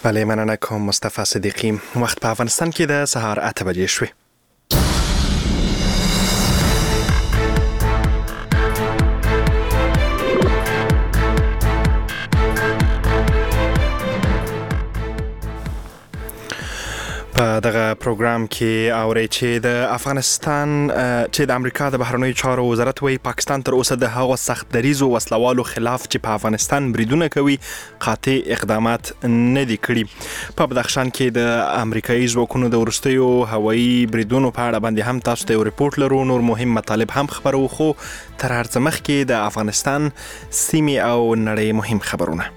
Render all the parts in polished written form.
بله، مننه کوم مصطفی صدیقی. وخت په افغانستان کې د سهار 8 بجې شوې. په دغه پروګرام کې اوري چې د افغانستان چې د امریکا د بهرنیو چارو وزارت وایي پاکستان تر اوسه د هغو سخت دریزو وسلوالو خلاف چې په افغانستان بریدونه کوي قاطع اقدامات نه دي کړي. په بدخشان کې د امریکایي ځواکونو د وروستیو هوایي بریدونو په اړه باندې هم تاسو ته یو ریپورت لرو. نور مهم مطالب هم خبرو، خو تر هر څه مخکې د افغانستان سیمې او نړۍ مهم خبرونه.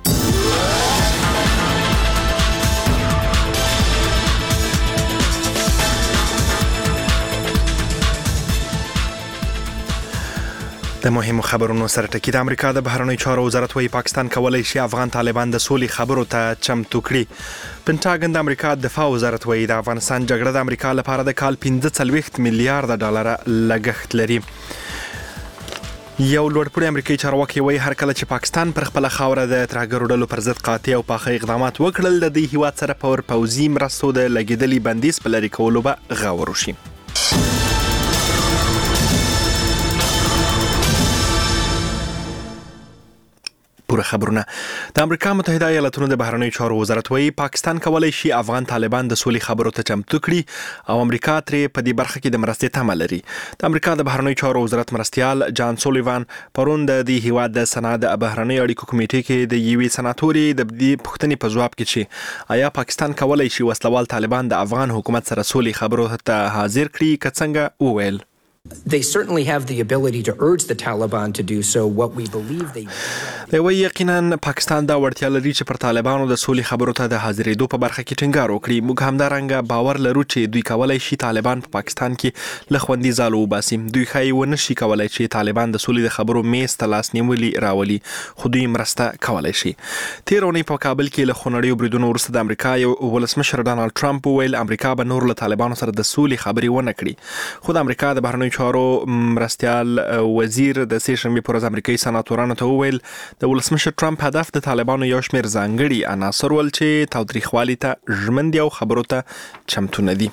د مهمو خبرونو سره ټکی. د امریکا د بهرنیو چارو وزارت وايي پاکستان کولای شي افغان طالبان د سولې خبرو ته چمتو کړي. پنټاګن د امریکا د دفاع وزارت وايي د افغانستان جګړه د امریکا لپاره د کال 45 میلیارډ ډالر لګښت لري. یو لوړپوړی امریکایي چارواکي وايي هر کله چې پاکستان پر خپل خاوره د ترهګرو ډلو پر ضد قاطع او پاخه اقدامات وکړل، د دې هیواد سره پر پوځي مرستو د لګیدلي بندیز په لرې کولو به غور وشي. پوره خبرونه. د امریکا متحده ایالاتونو د بهرنیو چارو وزارت وايي پاکستان کولای شي افغان طالبان د سولې خبرو ته چمتو کړي او امریکا ترې په دې برخه کې د مرستې تمه لري. د امریکا د بهرنیو چارو وزارت مرستیال جان سولیوان پرون د دې هیواد د سند بهرنیو اړیکو کمیټې کې د یوې سناتوري د دې پوښتنې په جواب کې چې آیا پاکستان کولای شي وسلوال طالبان د افغان حکومت سره سولې خبرو ته حاضر کړي، که څنګه وویل. They certainly have the ability to urge the Taliban to do so. What we believe they دی وايي یقینا پاکستان دا وړتیا لري چې پر طالبانو د سولې خبرو ته د حاضرېدو په برخه کې ټینګار وکړي. موږ همدارنګه باور لرو چې دوی کولای شي طالبان په پاکستان کې له خوندي ځالو وباسي. دوی ښایي ونه شي کولای چې طالبان د سولې د خبرو میز ته لاس نیولي راولي، خو دوی مرسته کولای شي. تیر اونۍ په کابل کې له خونړیو بریدونو وروسته د امریکا یو ولسمشر ډانلډ ټرمپ وویل امریکا به نور له طالبانو سره د سولې خبرې ونه کړي. خو د امریکا د بهرنیو چارو مرستیال وزیر د سې شنبې پر ورځ امریکایي سناتورانو ته وویل د ولسمشر ټرمپ هدف د طالبانو یو شمېر ځانګړي عناصر ول چې تاوتریخوالي ته ژمن دي او خبرو ته چمتو نه دي.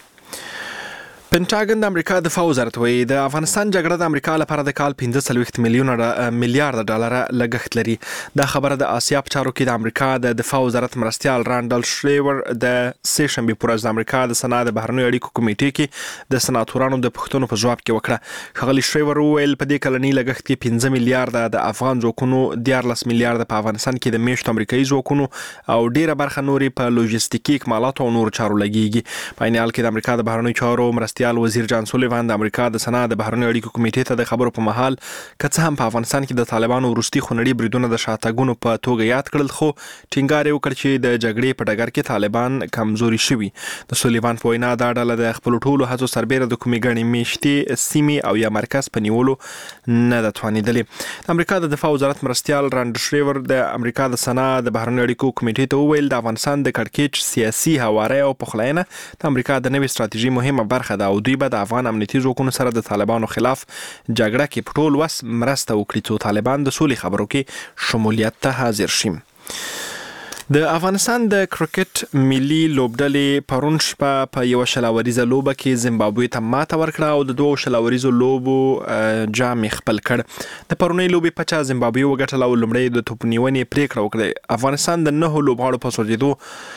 پنټاګن د امریکا د دفاع وزارت وايي د افغانستان جګړه د امریکا لپاره د کال 45 میلیارډ ډالر لګښت لري. دا خبره د آسیا په چارو کې د امریکا د دفاع وزارت مرستیال رانډل شریور د سې شنبې پر ورځ د امریکا د سند بهرنیو اړیکو کمیټې کې د سناتورانو د پوښتنو په جواب کې وکړه. ښاغلي شریور وویل په دې کلني لګښت کې 15 میلیارډ د افغان ځواکونو، 14 میلیارډ په افغانستان کې د میشتو امریکایي ځواکونو او ډیره برخه نوري په لوجستیکي اکمالات او نور چارو لګیږي. په عین حال کې د امریکا د بهرنیو چارو وزیر جان سولیوان د امریکا د سند بهرنیو اړیکو کمیټې ته د خبرو په مهال که څه هم په افغانستان کې د طالبانو وروستي خونړي بریدونه د شاتګونو په توګه یاد کړل، خو ټینګار یې وکړ چې د جګړې په ډګر کې طالبان کمزوري شوي. د سولیوان په وینا دا ډله د خپل ټولو هڅو سربیره د کومې ګڼې میشتې سیمې او یا مرکز په نیولو نه ده توانېدلې. د امریکا د دفاع وزارت مرستیال رانډل شریور د امریکا د سند بهرنیو اړیکو کمیټې ته وویل د افغانستان د کړکېچ سیاسي هواری او پخلاینه د امریکا د نوې ستراتیژي مهمه برخه ده او دوی به د افغان امنیتي ځواکونو سره د طالبانو خلاف جګړه کې په ټول وس مرسته وکړي څو طالبان د سولې خبرو کې شمولیت ته حاضر شي. د افغانستان د کرکټ ملي لوبډلې پرون شپه په یو شلاوریزه لوبه کې زیمبابوې ته ماته ورکړه او د دوه شلاوریزو لوبو جام خپل کړ. د پرونۍ لوبې په چا زیمبابوې وګټله او لومړی د توپ نیونې پریکړه وکړه. افغانستان د 9 لوبغاړو په سوځېدو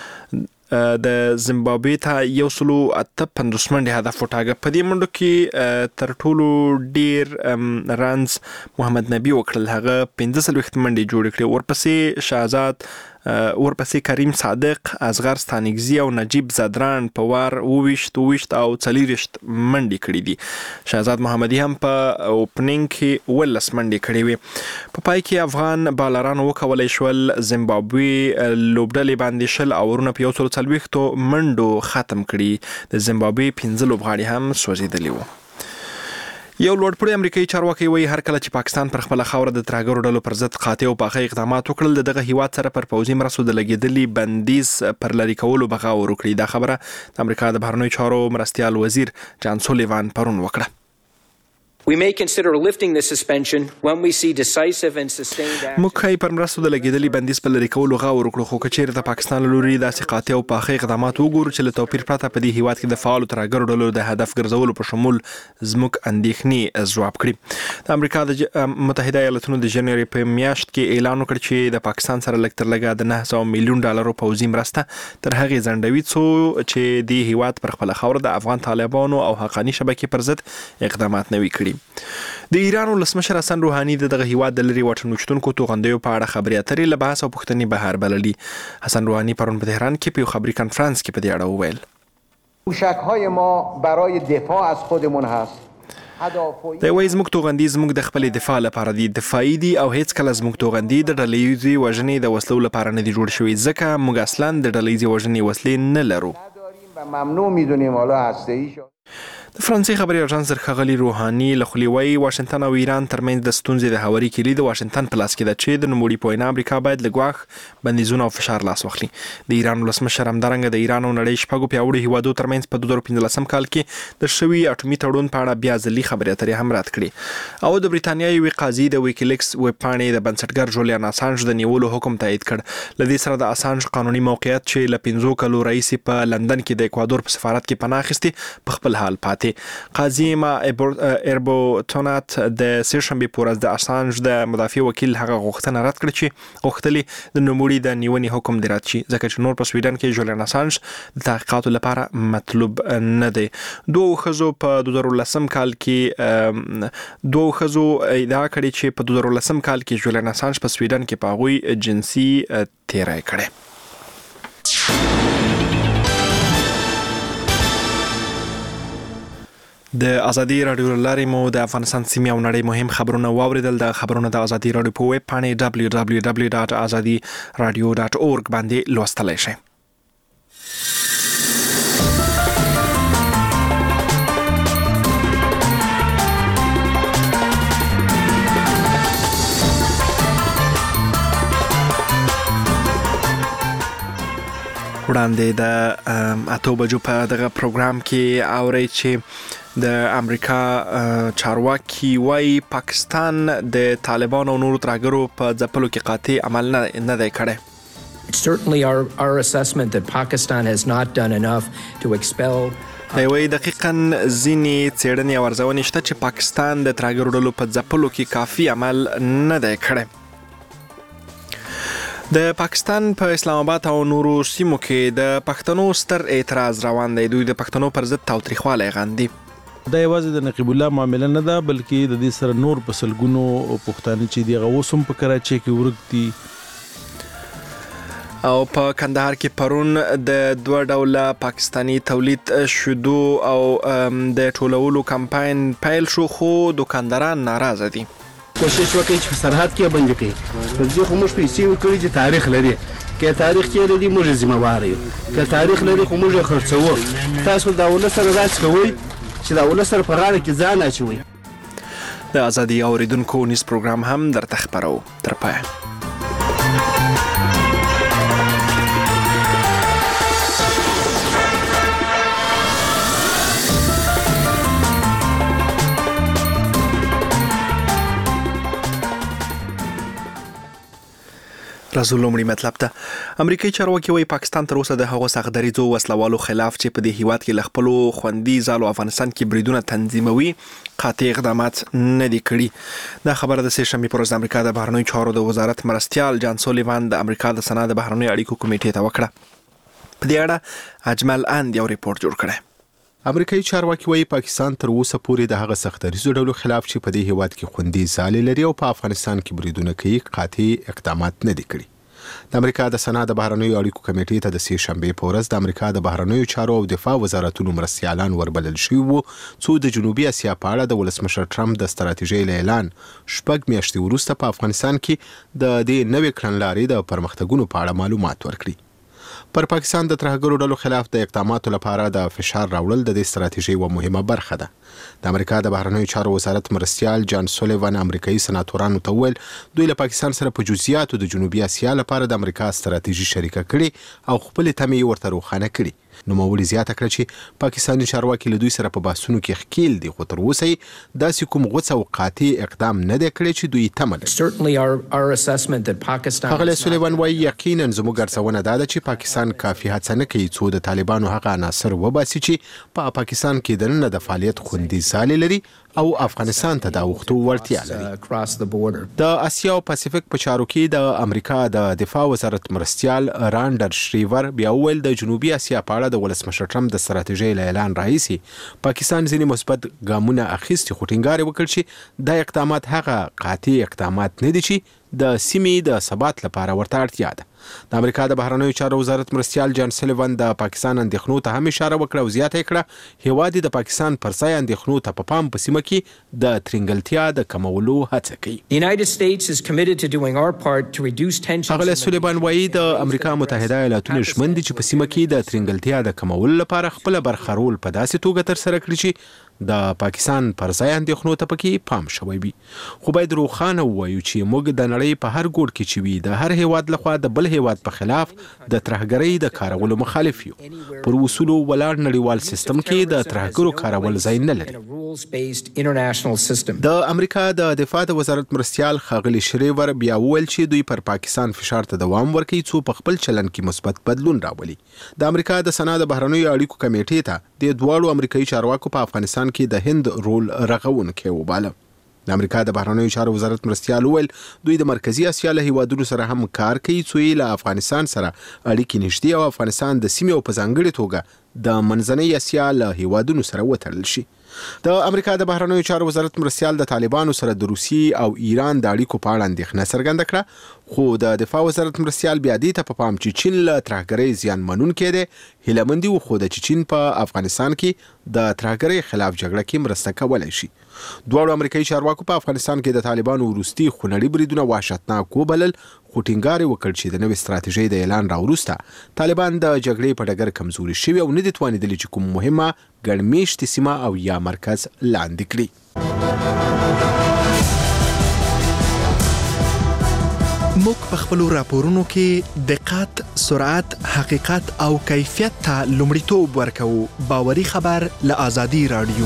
د زیمبابوې ته 158 منډې هدف وټاکه. په دې منډو کې تر ټولو ډیر رنز محمد نبی وکړل، هغه 15 منډې جوړې کړې. ورپسې شهزاد، ورپسې کریم صادق، اصغر ستانکزي او نجیب زدران په وار 22 او 40 منډې کړې دي. شهزاد محمدي هم په اوپننګ کې 12 منډې کړې وې. په پای کې افغان بالرانو وکولای شول زیمبابوې لوبډلې باندې 10 اورونه په 140 منډو ختم کړي. د زیمبابوې 15 لوبغاړي هم سوځېدلي وو. یو لوړپوړی امریکایي چارواکي وايي هر کله چې پاکستان پر خپل خاوره د ترهګرو ډلو پر ضد قاطع او پاخه اقدامات وکړل، دغه هیواد سره پر پوځي مرستو د لګیدلي بندیز پر لرې کولو به غور وکړي. دا خبره د امریکا د بهرنیو چارو مرستیال وزیر جان سولیوان پرون وکړه. We may consider lifting the suspension when we see decisive and sustained action. موږ ښایي پر مرستو د لګېدلي بندیز په لرې کولو غور وکړو، خو که چیرې د پاکستان له لوري داسې قاطع او پاخه اقدامات وګورو چې له توپیر پرته په دې هیواد کې د فعالو ترهګرو ډلو د هدف ګرځولو په شمول زموږ اندېښنې ځواب کړي. د امریکا د متحده ایالاتونو د جنوري په میاشت کې اعلان وکړ چې د پاکستان سره لږ تر لږه د 900 میلیون ډالرو پوځي مرسته تر هغې ځنډوي څو چې د هیواد پر خپله خاوره د افغان طالبانو او حقاني شبکې پر ضد اقدامات نه وي کړي. د ایران ولسمشر حسن روحاني دغه هیواد د لري واټن وشتونکو توغندیو په اړه خبرې اترې له بحث او پوښتنې بهر بللي. حسن روحاني پرون په تهران کې په یو خبري کانفرنس کې په دې اړه وویل: موشک‌های ما برای دفاع از خودمون هست. د وایي زموږ توغندي زموږ د خپل دفاع لپاره دي، دفاعي دي او هیڅ کله زموږ توغندي د ډلهییزې وژنې د وسلو لپاره نه دي جوړ شوي، ځکه موږ اصلا د ډلهییزې وژنې وسلې نه لرو. ممنوع میدونیم حالا هسته‌ای. د فرانسې خبري اژانس ښاغلي روحاني له خولې وایي واشنګټن او ایران ترمنځ د ستونزې د هواري کلي د واشنګټن په لاس کې ده چې د نوموړي په وینا امریکا باید له ګواښ بندیزونه او فشار لاس واخلي. د ایران ولسمشر همدارنګه د ایران او نړۍ شپږو پیاوړو هیوادو ترمنځ په 2015 کال کې د شوي اټومي تړون په اړه بیا ځلي خبرې اترې هم رد کړې او د بریتانیا یوې قاضي د ویکیلیکس ویب پاڼې د بنسټګر جولیان اسانج د نیولو حکم تایید کړ. له دې سره د اسانج قانوني موقعیت چې له 15 کلو راهیسې په لندن کې د اکوادور په سفارت کې پناه اخیستې په خپل حال پاتې. قاضي ما اربوتونات د سهشنبې په ورځ د اسانج د مدافع وکیل هغه غوښتنه رد کړه چې غوښتلې د نوموړي د نیونې حکم دې رد شي، ځکه چې نور په سویډن کې جولیان اسانج د تحقیقاتو لپاره مطلوب نه دی. دوه ښځو په 2010 کال کې دوه ښځو ادعا کړې چې په 2010 کال کې جولیان اسانج په سویډن کې په هغوی جنسي تیری کړی. د ازادي رادیو لارې مو د افغانستان سیمې او نړۍ مهم خبرونه واوریدل. د خبرونه د ازادي رادیو په ویب پاڼې www.azadiradio.org باندې لوستلی شئ. وړاندې د 8 بجو په دغه پروګرام کې اورئ چې د امریکا چارواکي وايي پاکستان د طالبان او نورو ترهګرو په ځپلو کې قاطع عمل نه دی کړی. It's certainly our assessment that Pakistan has not done enough to expel. دی وايي دقیقاً ځینې څېړنې او ارزونې شته چې پاکستان د ترهګرو ډلو په ځپلو کې کافي عمل نه دی کړی. د پاکستان په اسلام آباد او نورو سیمو کې د پښتنو ستر اعتراض روان دی. دوی د پښتنو پر ضد تاوتریخوالی غندي. دا یوازې د نقیب الله معامله نه ده، بلکې د دې سره نور په سلګونو پښتانه چې دی هغه اوس هم په کراچۍ کې ورک دي. او په کندهار کې پرون د 2 ډوله پاکستانی تولید شودو او د ټولولو کمپاین پیل شو، خو دکانداران ناراضه دي. کوشش وکړي چې سرحد کې بند کړي. په دې خو موږ پیسې وکړي چې تاریخ لري، که تاریخ کې لري موږ ذمہ وار یو، که تاریخ لري خو موږ خرڅوو. تاسو دا ولس سره راځي کوي چې دا ولس سره په غاړه کې ځان اچوي. د ازادي اوریدونکو نیوز پروګرام هم درته خبرو تر پایه. رسول لومړی مطلب ته امریکایي چارواکي وايي پاکستان تر اوسه د هغو سختدریځو وسلوالو خلاف چې په دې هیواد کې له خپلو خوندي ځالو افغانستان کې بریدونه تنظیموي قاطع اقدامات نه دي کړي. دا خبره د سهشنبې پر ورځ د امریکا د بهرنیو چارو د وزارت مرستیال جان سولیوان د امریکا د سنا د بهرنیو اړیکو کمیټې ته وکړه. په دې اړه اجمل اند یو ریپورت جوړ کړی. امریکایي چارواکي وايي پاکستان تر اوسه پورې د هغه سختدریځو ډلو خلاف چې په دې هیواد کې خوندي ځالې لري او په افغانستان کې بریدونه کوي قاطع اقدامات نه دي کړي. د امریکا د سنا د بهرنیو اړیکو کمیټې ته د سهشنبې په ورځ د امریکا د بهرنیو چارو او دفاع وزارتونو مرستیالان وربلل شوي وو څو د جنوبي اسیا په اړه د ولسمشر ټرمپ د ستراتیژۍ له اعلان 6 میاشتې وروسته په افغانستان کې د دې نوې کړنلارې د پرمختګونو په اړه معلومات ورکړي. پر پاکستان د ترهګرو ډلو خلاف د اقداماتو لپاره د فشار راوړل د دې ستراتیژۍ یوه مهمه برخه ده. د امریکا د بهرنیو چارو وزارت مرستیال جان سولیوان امریکایي سناتورانو ته وویل دوی له پاکستان سره په جزئیاتو د جنوبي اسیا لپاره د امریکا ستراتیژي شریکه کړي او خپل تمې ورته روښانه کړي. نوموړي زیاته کړه چې پاکستاني چارواکي له دوی سره په بحثونو کې ښکیل دي، خو تر اوسه یې داسې کوم غوڅ او قاطع اقدام نه دی کړی چې دوی تمه لري. ښاغلی سلیوان وایي یقینا زموږ ارزونه دا ده چې پاکستان کافي هڅه نه کوي څو د طالبانو هغه عناصر وباسي چې په پاکستان کې دننه د فعالیت خوندي ځالې لري او افغانستان ته د اوښتو وړتیا لري. د اسیا او پاسفیک په چارو کې د امریکا د دفاع وزارت مرستیال رانډر شریور بیا وویل د جنوبي اسیا په اړه د ولسمشر ټرمپ د ستراتیژۍ له اعلان راهیسې پاکستان ځینې مثبت ګامونه اخیستي، خو ټینګار یې وکړ چې دا اقدامات هغه قاطع اقدامات نه دي چې د سیمې د ثبات لپاره ورته اړتیا ده. د امریکا د بهرنیو چارو وزارت مرستیال جان سلیوان د پاکستان اندېښنو ته هم اشاره وکړه او زیاته یې کړه هیواد د پاکستان پر ځای اندېښنو ته په پام په سیمه کې د ترنګلتیا د کمولو هڅه کوي. ښاغلی سلیوان وایي د امریکا متحده ایالاتونه ژمن دي چې په سیمه کې د ترنګلتیا د کمولو لپاره خپله برخه رول په داسې توګه ترسره کړي چې د پاکستان پر ځای اندېښنو ته پکې پام شوی وي. خو باید روښانه ووایو چې موږ د نړۍ په هر ګوټ کې چې وي د هر هیواد لخوا د بل هیواد په خلاف د ترهګرۍ د کارولو مخالف یو. پر اصولو ولاړ نړیوال سیستم کې د ترهګرو کارول ځای نه لري. د امریکا د دفاع د وزارت مرستیال ښاغلی شریور بیا وویل چې دوی پر پاکستان فشار ته دوام ورکوي څو په خپل چلن کې مثبت بدلون راولي. د امریکا د سنا د بهرنیو اړیکو کمیټې ته د دواړو امریکایي چارواکو په افغانستان کې د هند رول رغونکی وباله. د امریکا د بهرنیو چارو وزارت مرستیال وویل دوی د مرکزي اسیا له هیوادونو سره هم کار کوي څو یې له افغانستان سره اړیکې نږدې او افغانستان د سیمې او په ځانګړې توګه د منځنۍ اسیا له هیوادونو سره وتړل شي. د امریکا د بهرنیو چارو وزارت مرستیال د طالبانو سره د روسیې او ایران د اړیکو په اړه اندېښنه څرګنده کړه، خو د دفاع وزارت مرستیال بیا دې ته په پام چې چین له ترهګرۍ زیان منونکی دی هیله مند وښوده چې چین په افغانستان کې د ترهګرۍ خلاف جګړه کې مرسته کولی شي. دواړو امریکایي چارواکو په افغانستان کې د طالبانو وروستي خونړي بریدونه وحشتناک وبلل، خو ټینګار یې وکړ چې د نوې ستراتیژۍ د اعلان راوروسته طالبان د جګړې په ډګر کمزوري شوي او نه دي توانېدلي چې کوم مهمه ګڼمېشتې سیمه او یا مرکز لاندې کړي. موږ په خپلو راپورونو کې دقت، سرعت، حقیقت او کیفیت ته لومړیتوب ورکوو. باوري خبر له آزادي رادیو.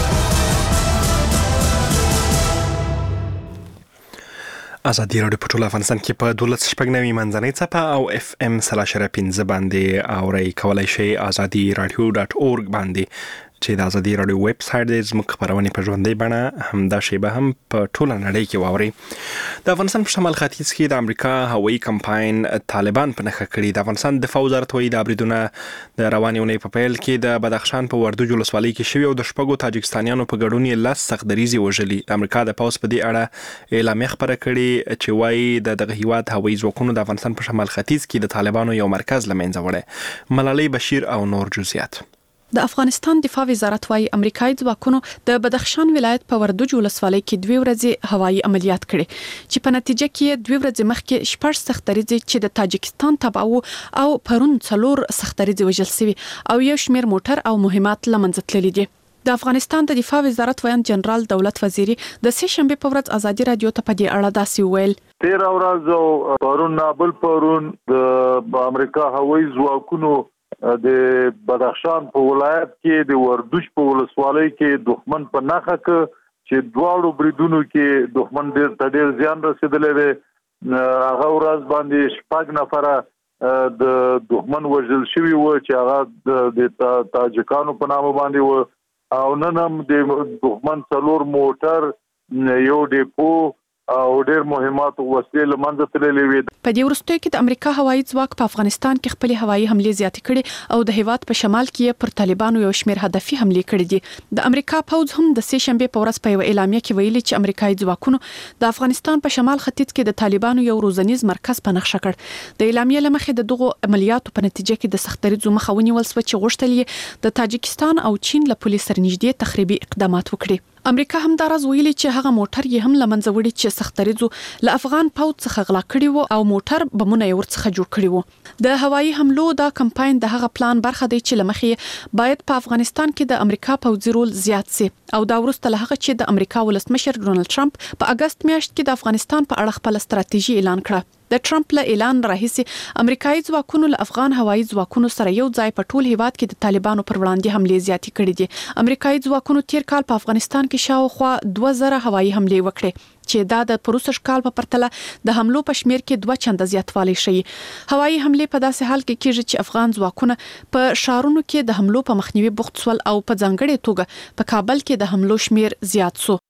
آزادي رادیو په ټول افغانستان کې په 12.9 منځنۍ څپه او FM 3.5 باندې اورئ. کولای شئ azadiradio.org باندې چې د آزادي رادیو ویب سایټ دی زموږ خبرونه په ژوندۍ بڼه همدا شیبه هم په ټوله نړۍ کې واورئ. د افغانستان په شمال ختیځ کې د امریکا هوایي کمپاین طالبان په نښه کړي. د افغانستان دفاع وزارت وایي د بریدونه د روانې اونۍ په پیل کې د بدخشان په وردوج ولسوالۍ کې شوي او د شپږو تاجکستانیانو په ګډون یې 10 سخت دریزې وژلي. د امریکا د پوځ په دې اړه اعلامیه خپره کړې چې وایي دغه هیواد هوایي ځواکونو د افغانستان په شمال ختیځ کې د طالبانو یو مرکز له منځه وړی. ملالۍ بشیر او نور جزئیات. د افغانستان دفاع وزارت وايي امریکایي ځواکونو د بدخشان ولایت په وردوج ولسوالۍ کې 2 ورځې هوایي عملیات کړي چې په نتیجه کې 2 ورځې مخکې 6 سخت دریزې چې د تاجکستان تبع او پرون 4 سخت دریزې وژل شوي او یو شمېر موټر او مهمات له منځه تللي دي. د افغانستان د دفاع وزارت ویان جنرال دولت وزیری د سه شنبه په ورځ آزادي رادیو ته په دې اړه داسې ویل. 13 ورځې پرون نابل پرون د امریکا هوایي ځواکونو د بدخشان په ولایت کې د وردوج په ولسوالۍ کې دښمن په نښه کې چې دواړو بریدونو کې دښمن ډېر زیان رسیدلی دی. هغه ورځ باندې 6 نفره د دښمن وژل شوي و چې هغه د تاجکانو په نامه باندې و او نن هم د دښمن 4 موټر یو ډیپو او ډېر مهمات وسلې له منځه تللې وې. په دې وروستیو کې د امریکا هوایي ځواک په افغانستان کې خپل هوایي حملې زیاتې کړې او د هیواد په شمال کې پر طالبانو یو شمېر هدفي حملې کړې دي. د امریکا پوځ هم د سه شنبه په ورځ په یو اعلامیه کې ویلي چې امریکایي ځواکونو د افغانستان په شمال ختیځ کې د طالبانو یو روزنیز مرکز په نښه کړ. د اعلامیه لمخې د دغو عملیاتو په نتیجه کې د سخت دریزو مخه ونیول شو چې غوښتل یې د تاجکستان او چین له پولیس سره نږدې تخریبي اقدامات وکړي. امریکا هم دا راز ویلي چې هغه موټر یې هم لمنځه وړي چې سخت دریزو له افغان پوځ څخه غلا کړي وو او موټر بمونه یې ورڅخه جوړ کړي وو. د هوایي حملو دا کمپاین د هغه پلان برخه دی چې لمخې باید په افغانستان کې د امریکا پوځي رول زیات شي او دا وروسته له هغه چې د امریکا ولسمشر ډونالد ټرمپ په اگست میاشت کې د افغانستان په اړه خپل ستراتیژي اعلان کړه. د ټرمپ له اعلان راهیسې امریکایي ځواکونو له افغان هوایي ځواکونو سره یو ځای په ټول هیواد کې د طالبانو پر وړاندې حملې زیاتې کړې دي. امریکایي ځواکونو تیر کال په افغانستان کې شاوخوا 2000 هوایي حملې وکړې چې دا د پروسږ کال په پرتله د حملو په شمیر کې 2 چنده زیاتوالی شي. هوایي حملې په داسې حال کې کېږي چې افغان ځواکونه په شارونو کې د حملو په مخنیوي بوخت سول او په ځانګړې توګه په کابل کې د حملو شمیر زیات سو.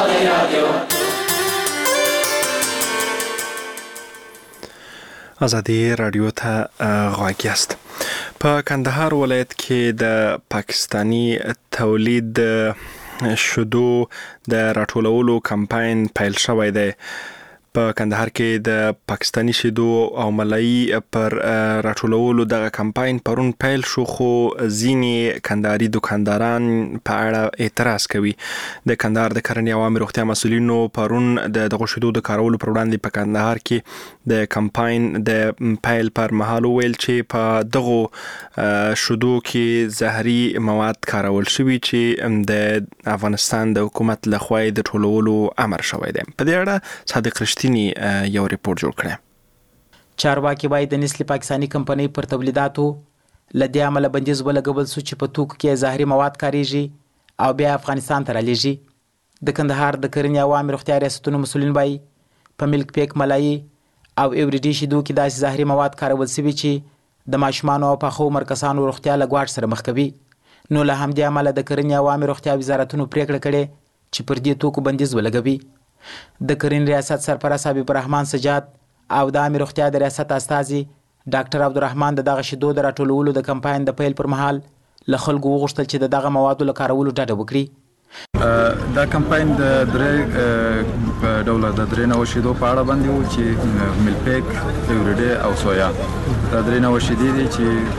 آزادی رادیو ته غواړی است. په کندهار ولایت کې د پاکستانی تولید شودو د راټولولو کمپاین پیل شوی دی. په کندهار کې د پاکستانی شیدو او ملایی پر راټولولو دغه کمپاین پرون پیل شو، خو ځینې کندهاري دکانداران په اړه اعتراض کوي. د کندهار د کرنې او عامه روغتیا مسؤلینو پرون د دغه شیدو د کارولو پر وړاندې په کندهار کې د کمپاین د پیل پر مهال ویل چې په دغه شیدو کې زهري مواد کارول شوي چې د افغانستان د حکومت لخوا د ټولولو امر شوی دی. په دې اړه صادق رشتي یو ریپورت جوړ کړی. چارواکي وايي د نسل پاکستانی کمپنۍ پر تولیداتو لدې عمله بندیز ولګول شو چې په توکو کې زهري مواد کاریږي او بیا افغانستان ته رالیږي. د کندهار د کرنې او عامه روغتیا ریاستونو مسؤلین وايي په ملک پیک ملایی او ایوریډي شیدو کې داسې زهري مواد کارول شوي چې د ماشومانو او پخو مرکزانو روغتیا له ګواښ سره مخ کوي. نو له همدې عمله د کرنې او عامه روغتیا وزارتونو پریکړه کړې چې پر دې توکو بندیز ولګوي. د کرنې ریاست سرپرست حبیب الرحمن سجاد او د عامه روغتیا د ریاست استازي ډاکټر عبدالرحمن د دغه شیدو د راټولولو د کمپاین د پیل پر مهال له خلکو وغوښتل چې د دغه موادو له کارولو ډډه وکړي. دا کمپاین د درې په ډول د درې نوو شیدو په اړه باندې و چې ملپیک، ایوریډي او سویا. دا درې نوو شیدې دي چې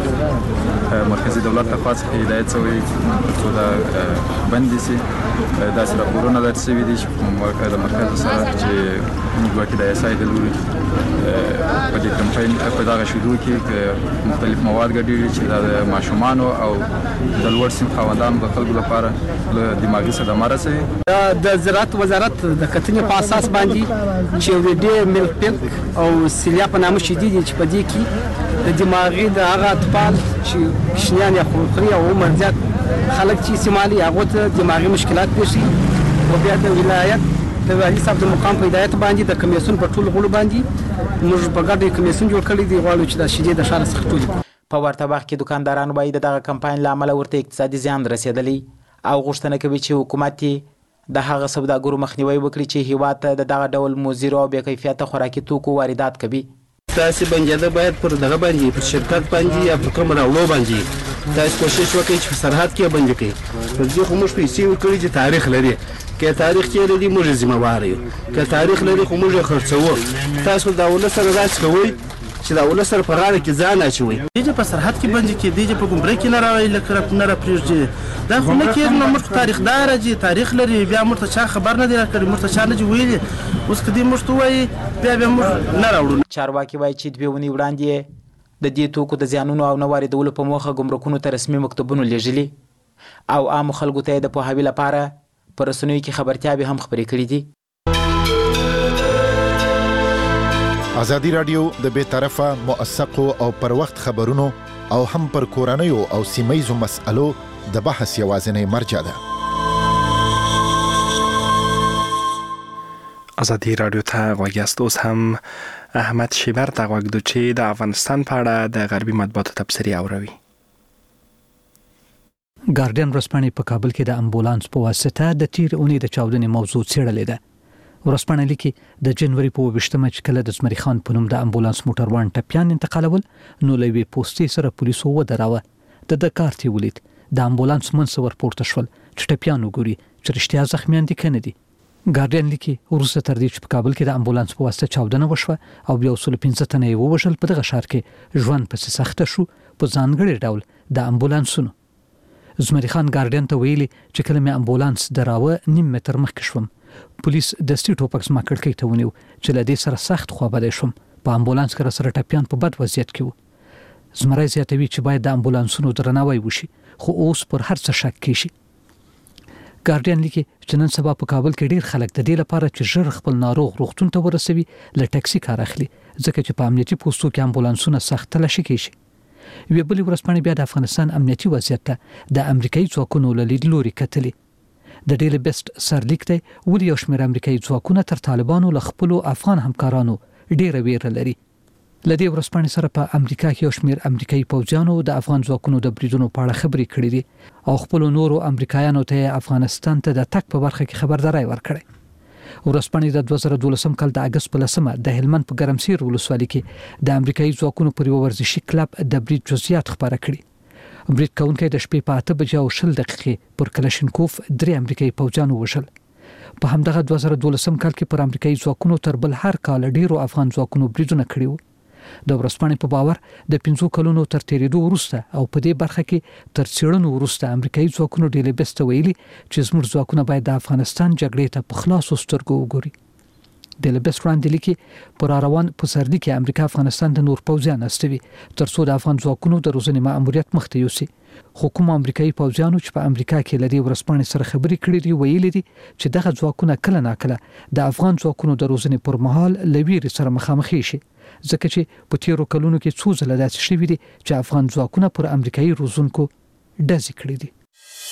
د مرکزي دولت لخوا څخه هدایت شوی څو دا بندي شي. داسې راپورونه درته شوي دي چې د مرکز سره چې ګواکې د ایسای د لوري په دې کمپاین په دغه شیدو کې مختلف مواد ګډېږي چې دا د ماشومانو او د لوړ سن خاوندانو د خلکو لپاره دماغي صدمه رسوي. د زراعت وزارت د کتنې په اساس باندې چې ایوریډي، ملک پیک او سیلیا په نامه شیدې دي چې په دې کې د دماغي د هغه اطفال چې کوچنیان یا خوري او عمر زیات خلک چې استعمالي هغه ته دماغي مشکلات پیښي او بیا د ولایت د والي صاحب د مقام په هدایت باندې د کمیسیون په ټولو غړو باندې موږ په ګډه کمیسیون جوړ کړی دی غواړو چې د شیدې د ښار څخه ټولې. په ورته وخت کې دکانداران وايي دغه کمپاین له امله ورته اقتصادي زیان رسېدلی او غوښتنه کوي چې حکومت د هغه سوداګرو مخنیوی وکړي چې هیواد ته د دغه ډول مضر او بې کیفیته خوراکي توکو واردات کوي. تاسې بنجاده باید پر دغه باندې پر شرکت باندې یا پر کوم راوړو باندې تاسې کوشش وکړئ چې په سرحد کې بند کړئ. پر دې خو موږ پیسې ورکړي چې تاریخ لري. که تاریخ کې لري موږ ذمہ وار یو، که تاریخ لري خو موږ خرڅوو. تاسو دا ولس سره داسې کوئ چې دا ولس سره په غاړه کې ځان اچوي. دیجه په سرحد کې بند کې دیجه په ګمرک کې نه راوي لکه نه را پریږدي. دا خو نه کېږي. نو موږ تاریخ دار دي، تاریخ لري، بیا موږ ته چا خبر نه دی راکړی، موږ ته چا نه دی ویلي. اوس کدي موږ ته وایي بیا موږ نه راوړو. چارواکي وایي چې 2 ونې وړاندې د دې توکو د زیانونو او نه واردولو په موخه ګمرکونو ته رسمي مکتوبونه لیږلي او عام خلکو ته د پوهاوي لپاره په رسنیو کې خبرتیاوې هم خپرې کړې دي. ازادي رادیو د بې طرفه، موثقو او پر وخت خبرونو او هم پر کورنیو او سیمایزو مسألو د بحث یوازینی مرجع ده. ازادي رادیو ته غوږیاست. اوس هم احمد شیبر ته غوږ دو چې د افغانستان په اړه د غربي مطبوعاتو تبصرې اوروي. ګارډین ورځپاڼې په کابل کې د امبولانس په واسطه د تیر اونۍ د چاودنې موضوع څېړلې ده. ورځپاڼه لیکي د جنوري په 28مه چې کله د زمري خان په نوم د امبولانس موټروان ټپیان انتقالول نو لوي پوسټي سره پولیسو ودراوه د کارت ولید د امبولانس منځ ورپورته شول چې ټپیان وګوري چې رښتیا زخمیان دي کنه دي. ګارډین لیکي وروسته تر دې چې په کابل کې د امبولانس په واسطه چاودنه وشوه او بیا 15 تنه یې ووژل، په دغه ښار کې ژوند پسې سخته شو په ځانګړي ډول د امبولانسونو. زمري خان ګارډین ته ویلي چې کله مې امبولانس دراوه نیم متر مخکې شوم، پولیس د سټیټوپکس ما کړکۍ ته ونیو چې له دې سره سخت خوابدی شوم. په امبولانس کې سره ټپیان په بد وضعیت کې وو. زمری زیاتوي چې باید د امبولانسونو درناوی وشي، خو اوس پر هر څه شک کیږي. ګارډین لیکي چې نن سبا په کابل کې ډیر خلک د دې لپاره چې ژر خپل ناروغ روغتون ته ورسوي له ټاکسي کار اخلي ځکه چې په امنیتي پوسټو کې امبولانسونه سخت تلاشي کیږي. یوه بلې ورځپاڼې بیا د افغانستان امنیتي وضعیت ته د امریکایي ځواکونو له لیدلوري کتلي. د ډیلی بیسټ سرلیک دی ولې یو شمېر امریکایي ځواکونه تر طالبانو له خپلو افغان همکارانو ډیره ویره لري. له دې ورځپاڼې سره په امریکا کې یو شمېر امریکایي پوځیانو د افغان ځواکونو د بریدونو په اړه خبرې کړې دي او خپل نورو امریکایانو ته افغانستان ته د تک په برخه کې خبرداري ورکړې. ورځپاڼې د 2012 کال د اگست په 10 د هلمند په ګرمسیر ولسوالۍ کې د امریکایي ځواکونو پر یو ورزشي کلب د برید جزئیات خبره کړي. برید کوونکي د شپې په 8:20 پر کلاشینکوف 3 امریکایي پوځیانو وشل. په همدغه 2012 کال کې پر امریکایي ځواکونو تر بل هر کال ډیرو افغان ځواکونو بریدونه کړي وو. د ورځپاڼې په باور د 5 کلونو تر تیریدو وروسته او په دې برخه کې تر څېړنو وروسته امریکایي ځواکونو ډیلی بیسټ ویلي چې زموږ ځواکونه باید د افغانستان جګړې ته په خلاصو سترګو وګوري. ډیلی بیسټ وړاندې لیکي پر روان پسرلي کې امریکا افغانستان د نور پوځیان استوي ترڅو د افغان ځواکونو د روزنې مأموریت مخته یوسي. خو کوم امریکایي پوځیانو چې په امریکا کې لدی ورځپاڼې سره خبرې کړې دي ویلي دي چې دغه ځواکونه کله ناکله د افغان ځواکونو د روزنې پر مهال لویری سره مخامخ شي ځکه چې په تیرو کلونو کې څو ځله داسې شوي دي چې افغان ځواکونه پر امریکایي روزونکو ډزې کړې دي.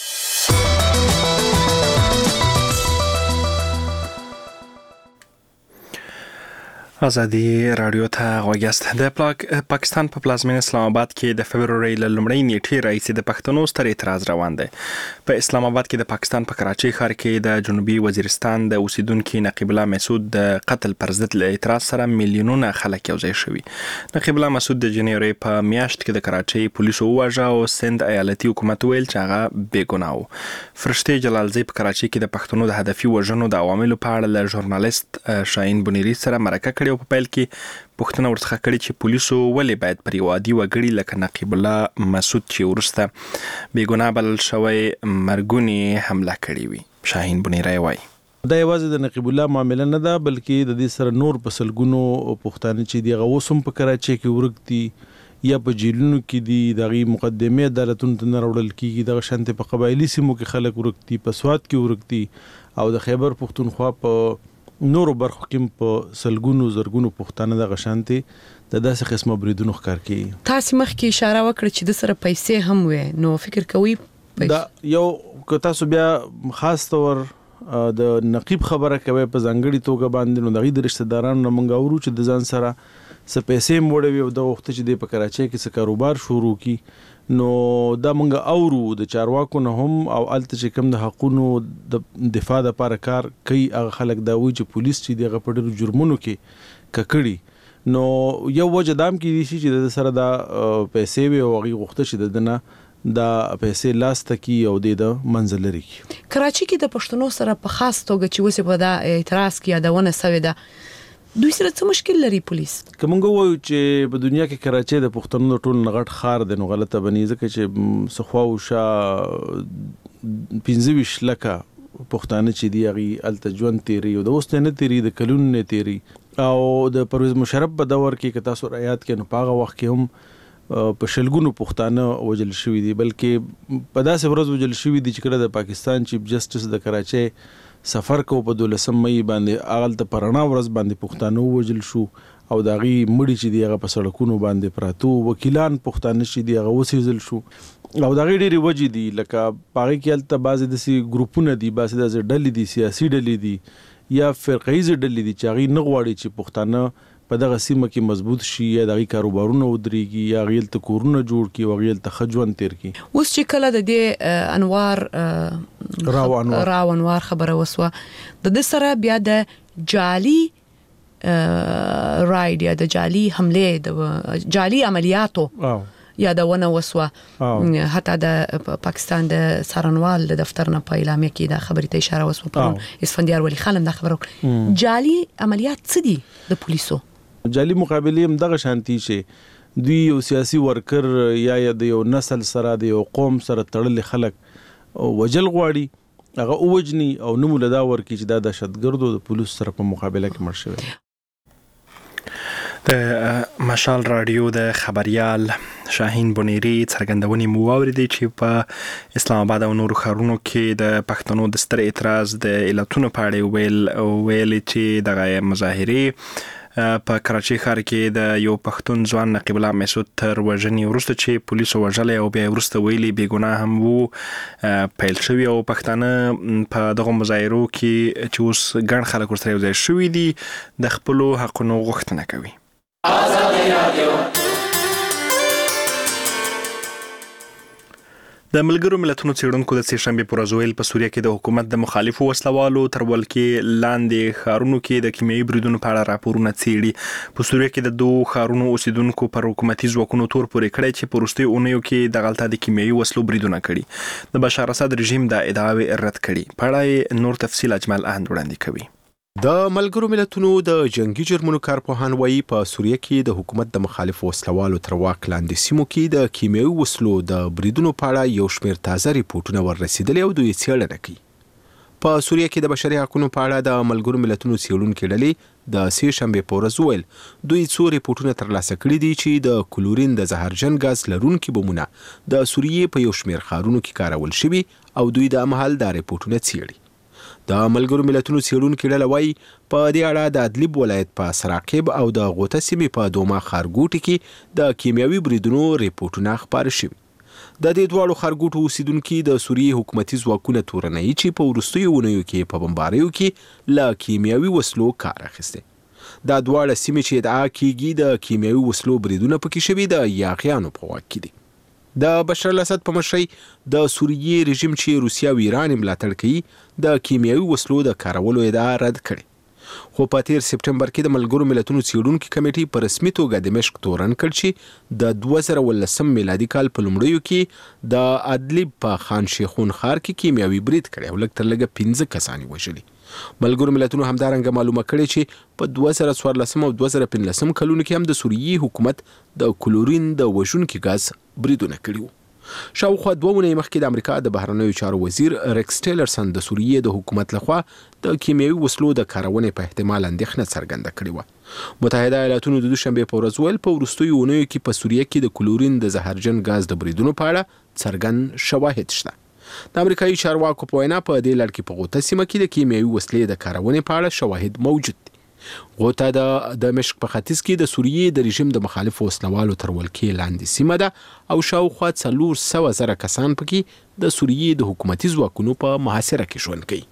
ازادي رادیو ته غوږیاست. د پاکستان په پلازمینه اسلام آباد کې د فبرورۍ له لومړۍ نیټې راهیسې د پښتنو ستر اعتراض روان دی. په اسلام آباد کې د پاکستان په کراچۍ ښار کې د جنوبي وزیرستان د اوسیدونکو نقیب الله مسعود د قتل پر ضد له اعتراض سره میلیونونه خلک یو ځای شوي. نقیب الله مسعود د جنوري په میاشت کې د کراچۍ پولیسو وواژه او سند ایالتي حکومت ویل چې هغه بې ګناه و. فرشته جلالزی په کراچۍ کې د پښتنو د هدفي وژنو د عواملو په اړه له ژورنالیست شاهین بنيري سره مرکه او په پیل کې پوښتنه ورڅخه کړې چې پولیسو ولې باید پر یو عادي وګړي لکه نقیب الله مسعود چې وروسته بې ګناه بلل شوی مرګونې حمله کړې وي. شاهین بنيري وایي دا یوازې د نقیب الله معامله نه ده بلکې د دې سره نور په سلګونو پښتانه چې دی غوسم په کراچۍ کې ورګتي یا په جیلونو کې دي دغه مقدمه عدالتونو ته وړل کیږي د شانته په قبایلی سیمو کې خلک ورګتي په سواد کې ورګتي او د خیبر پښتونخوا په نورو برخو کې په سلګونو زرګونو پښتانه د غشانتي د داسې قسمه بریدونو ښکار کوي. تاسو مخکې اشاره وکړه چې د سره پیسې هم وي نو فکر کوي دا یو که تاسو بیا خاص تور د نقیب خبره کوي په ځانګړي توګه باندې نو دغه د رشتہ دارانو منګ اورو چې د ځان سره څه پیسې موړوي او د وخت چې د په کراچۍ کې څه کاروبار شروع کی نو دا منګ اورو د چارواکو نه هم او الته چې کوم د حقونو د دفاع لپاره کار کوي هغه خلک دا وایي چې پولیس چې دغه په ډېرو جرمونو کې ککړي نو یو وجه دام کې دي چې د سره دا پیسې وي او هغه غوښته چې دنه دا پیسې لاسته کی او د منځل لري. کراچۍ کې د پښتنو سره په خاص توګه چې وسه په دا اعتراض کې یادونه سوي ده دوی سره څه مشکل لري پولیس؟ کومګه وایو چې په دنیا کې کراچۍ د پښتنو ټول نغټ خار د نو غلطه بنی ځکه چې سخواو شا 25 لکه پښتانه چې دی غي التجون تیری او د اوس نه تیری د کلون نه تیری او د پرویز مشرف په دور کې کتا سور آیات کې نو پاغه وخت کې هم په شلګونو پښتانه وجل شوی دي بلکې په داسې ورځ وجل شوی دي چې کله د پاکستان چیف جسټس د کراچۍ سفر کو په 12 مې باندې اغل ته پرانا ورځ باندې پښتانه وجل شو او داغي مړی چې دی هغه په سړکونو باندې پراتو وکیلان پښتانه چې دی هغه وسیزل شو او داغي ډېری وجې دي لکه پاغي کې الته بعضې د سي ګروپونه دي بعضې د ډلې دي سیاسي ډلې دي یا فرقیز ډلې دي چې هغه نه غواړي چې پښتانه په دغه سیمه کې مضبوط شي یا دغه کاروبارونه ودرېږي یا غیل ته کورونه جوړ کی او غیل ته خجوان تیر کی. اوس چې کله د دې انوار راو انوار خبره وسوه د دې سره بیا د جعلي راید یا د جعلي حمله د جعلي عملیاتو یادونه وسوه حتی د پاکستان د سارنوال د دفتر نه په اعلامیه کې دا خبرې ته اشاره وسوه په اسفندیار ولی خانم دا خبره وکړه. جعلي عملیات څه دي د پولیسو؟ جعلي مقابله هم دغه شانتي شي دوی یو سیاسي ورکر یا د یو نسل سره د یو قوم سره تړل خلک وجل غواړي هغه اوجني او نمول دا ورکی چې دا دهشتګردو د پولیس سره په مقابله کې مړ شوی. د مشال رادیو د خبريال شاهین بونيري څرګندونې مو واوریدې چې په اسلام آباد او نورو ښارونو کې د پښتنو د ستر اعتراض د علتونو په اړه ویل چې دغه مظاهرې په کراچۍ ښار کې د یو پښتون ځوان نقیب الله مسعود تر وژنې وروسته چې پولیسو وژلی او بیا وروسته ویلي بې ګناه هم وو پیل شوي او پښتانه په دغه مظاهرو کې چې اوس ګڼ خلک ورسره یو ځای شوي دي د خپلو حقونو غوښتنه کوي. د ملګرو ملتونو څېړونکو د سې شنبې پر ورځ ویل په سوریه کې د حکومت د مخالفو وسلوالو تر ولکې لاندې ښارونو کې د کیمیاوي بریدونو په اړه راپورونه څېړي. په سوریه کې د دوو ښارونو اوسیدونکو پر حکومتي ځواکونو تور پورې کړی چې په وروستیو اونیو کې دغلته د کیمیاوي وسلو بریدونه کړي. د بشار اسد رژیم دا ادعاوې رد کړي. په اړه نور تفصیل اجمل احمد وړاندې کوي. د ملګرو ملتونو د جنگي جرمونو کارپوهان وایي په سوریه کې د حکومت د مخالفو وسلوالو تر واک لاندې سیمو کې د کیمیاوي وسلو د بریدونو په اړه یو شمېر تازه ریپورتونه وررسېدلي او دوی څېړنه کوي. په سوریه کې د بشري حقوقو په اړه د ملګرو ملتونو څېړونکو ډلې د سې شنبې په ورځ ویل دوی څو ریپورتونه ترلاسه کړي دي چې د کلورین د زهرجن غاز لرونکي بمونه د سوریې په یو شمېر ښارونو کې کارول شوي او دوی د عمل دا ریپورتونه څېړي. د ملګرو ملتونو څېړونکو ډله وایي په دې اړه د ادلب ولایت په سراقب او د غوته سیمې په دوما ښارګوټي کې د کیمیاوي بریدونو ریپورتونه خپاره شوي. د دې دواړو ښارګوټو اوسیدونکي د سوریې حکومتي ځواکونه تورنوي چې په وروستیو اونیو کې په بمباریو کې له کیمیاوي وسلو کار اخیستی. دا دواړه سیمې چې ادعا کیږي د کیمیاوي وسلو بریدونه پکې شوي د یاغیانو په واک کې دي. د بشار الاسد په مشرۍ د سوریې رژیم چې روسیا او ایران ملاتړ کوي د کیمیاوي وسلو د کارولو ادعا رد کړي. خو په تیر سپټمبر کې د ملګرو ملتونو څېړونکو کمیټې په رسمي توګه دمشق تورن کړ چې د 2019 میلادي کال په لومړیو کې د ادلب په خان شیخون ښار کې کیمیاوي برید کړی او لږ تر لږه 15 کسان وژلي. ملګرو ملتونو همدارنګه معلومه کړې چې په 2014 او 2015 کلونو کې هم د سوریې حکومت د کلورین د وژونکي غاز بریدونه کړي وو. شاوخوا 2 اونۍ مخکې د امریکا د بهرنیو چارو وزیر ریکس ټیلرسن د سوریې د حکومت لخوا د کیمیاوي وسلو د کارونې په احتمال اندېښنه څرګنده کړې وه. متحده ایالاتونو د دوشنبې په ورځ ویل په وروستیو اونیو کې په سوریه کې د کلورین د زهرجن غاز د بریدونو په اړه څرګند شواهد شته. د امریکایي چارواکو په وینا په دې لړ کې په غوته سیمه کې د کیمیاوي وسلې د کارونې په اړه شواهد موجود دي. غوته د دمشق په ختیځ کې د سوریې د رژیم د مخالفو وسلوالو تر ولکې لاندې سیمه ده او شاوخوا 400,000 کسان پکې د سوریې د حکومتي ځواکونو په محاصره کې ژوند کوي.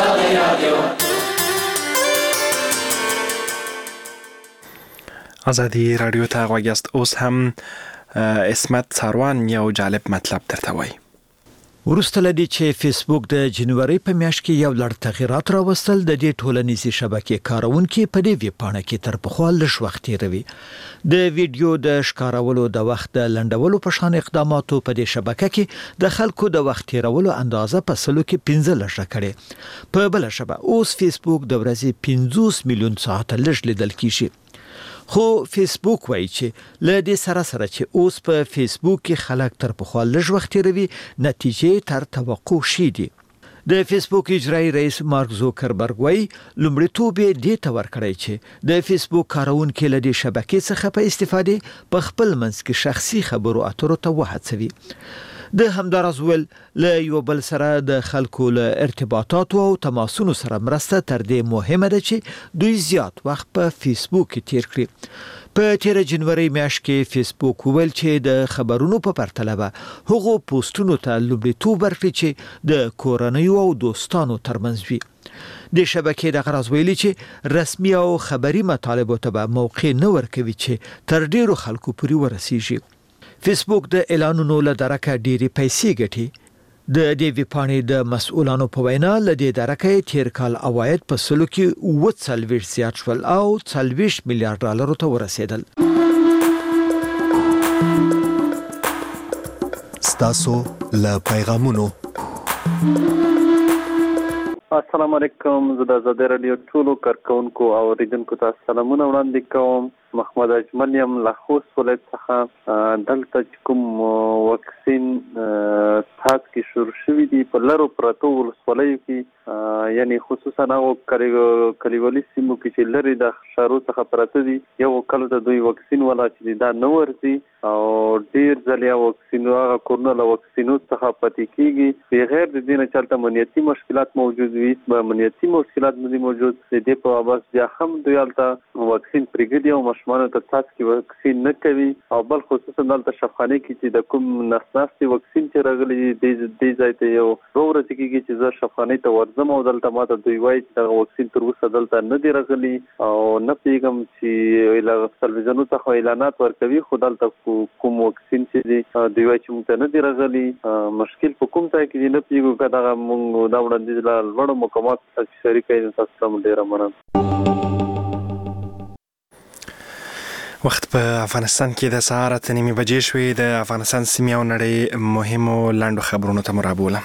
ازادي رادیو ته غوږ یاست. اوس هم اسمت ساروان یو جالب مطلب درته وایي. وروسته لدی چې فیسبوک د جنوري په میاشت کې یو لړ تغیرات راوستل د دې ټولنیزې شبکې کارونکو په دې ویبپاڼه کې تر پخوا لږ وخت تیروي. د ویډیو د ښکارولو د وخت د لنډولو په شان اقداماتو په دې شبکه کې د خلکو د وخت تیرولو اندازه په سلو کې 15 کړي. په بل شبکه اوس فیسبوک د ورځې 50 میلیون ساعت لږ لیدل کیږي. خو فیسبوک وایي چې له دې سره چې اوس په فیسبوک کې خلک تر پخوا لږ وخت تیروي نتیجې تر توقع شي دي. د فیسبوک اجرایی رئیس مارک زوکربرګ وایي لومړیتوب یې دې ته ورکړی چې د فیسبوک کارونکو له دې شبکې څخه په استفادې په خپل منځ کې شخصي خبرو اترو ته وهڅوي. د همدارز ول له یو بل سره د خلکو له ارتباطاتو او تماسونو سره مرسته تر دې مهمه ده چې دوی زیات وخت په فیسبوک کې تیر کړي. په 13 جنوري میاشت کې فیسبوک ویل چې د خبرونو په پرتله هغو پوسټونو ته لومړیتوب ورکړي چې د کورنیو او دوستانو ترمنځ وي. د شبکې د غرض ویلي چې رسمي او خبري مطالبو ته به موقع نه ورکوي چې تر ډیرو خلکو پورې ورسیږي. فیسبوک د اعلانونو له درکه ډېری پیسې ګټي. د دې ویبپاڼې د مسؤلانو په وینا له دې درکه تیر کال عواید په سلو کې 40 زیات شول او 40 میلیارډ ډالر ته ورسېدل. ستاسو له پیغامونو. السلام علیکم. زه د آزادي رادیو ټولو کارکونکو او اوریدونکو ته سلامونه وړاندې کوم. محمد اجمل یم له خوست ولایت څخه. دلته چې کوم واکسین تاسو کې شروع شوي دي په لرو پرتو ولسوالیو کې، یعنی خصوصا هغو کلیوالي سیمو کې چې لرې د ښارو څخه پراته دي، یو کله د دوی واکسین والا چې دا نه ورځي او ډېر ځلې واکسین هغه کورونه له واکسینو څخه پاتې کېږي، بغیر د دې نه چې هلته امنیتي مشکلات موجود وي. امنیتي مشکلات نه دي موجود، د دې په بس بیا هم دوی هلته واکسین پرېږدي او ماشومانو ته تاسو کې واکسین نه کوي. او بل خصوصا دلته شفاخانې کې چې د کوم نسناستې واکسین چې راغلی دې ځای ته یو ورځ کېږي چې زه شفاخانې ته ورځم او دلته ماته دوی وایي چې دغه واکسین تر اوسه دلته نه دی راغلی او نه پوهېږم چې له تلویزیونو څخه اعلانات ورکوي، خو دلته کوم واکسین چې دی دوی وایي چې موږ ته نه دی راغلی. مشکل په کوم ځای کې دی نه پوهېږو، که دغه موږ دا وړاندیز له لوړو مقاماتو څخه شریکه یم، تاسو ته ډېره مننه. وخت په افغانستان کې د سهار 8:30 بجې شوې. د افغانستان سیمې او نړۍ مهمو لنډو خبرونو ته مرابوله.